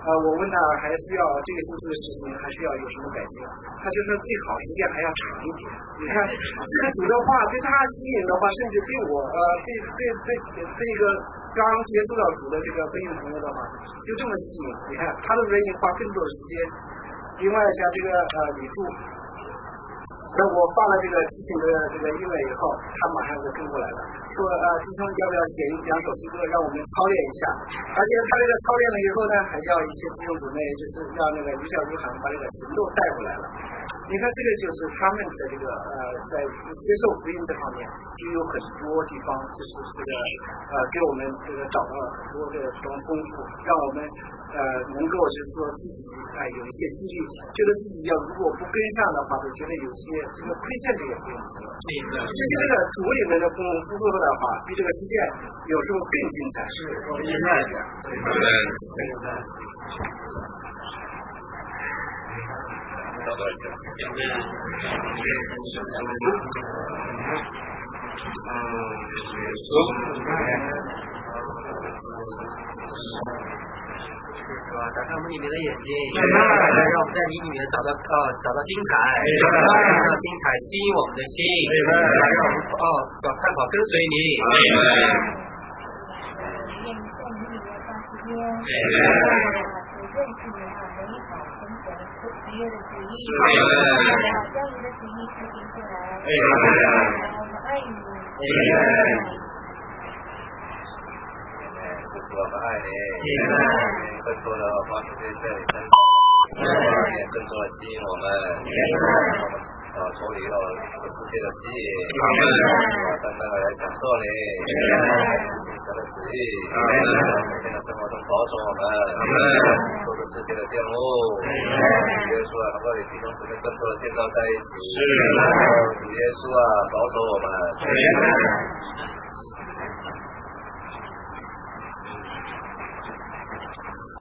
我问他还需要这个星期的实行还需要有什么改进，他就说最好时间还要长一点。你看这个主的话对他吸引的话，甚至对我对一个刚接触到主的这个回应朋友的话，就这么吸引。你看他都愿意花更多的时间。另外像这个李柱，那我发了这个提醒的这个音乐以后，他马上就跟过来了，说弟兄要不要写2首诗歌让我们操练一下。而且他这个操练了以后呢，还叫一些弟兄姊妹就是让那个如教如涵把这个行动带过来了。你看这个就是他们在这个在接受福音这方面就有很多地方就是这个给我们这个找到很多这种丰富，让我们能够就是说自己有一些激励，觉得自己要如果不跟上的话，就觉得有些这个亏欠这个福音。这些这个主里面的丰富的话，比这个实践有时候更精彩。是，我的意思是这样。 找到一个。 打开我们里面的眼睛，让我们在你里面找到精彩，让精彩吸引我们的心，让我们看好跟随你。 愿意在你里面花时间，认识你那美好神圣喜悦的旨意，将你的旨意实行出来。我们爱你。 我们爱你，更多的花时间在你身上，更多的吸引我们，脱离了这个世界的吸引，单单的来享受你的旨意，每天的生活中保守我们，做着世界的玷污，耶稣啊，能够与弟兄姊妹更多的建造在一起，主耶稣啊，保守我们。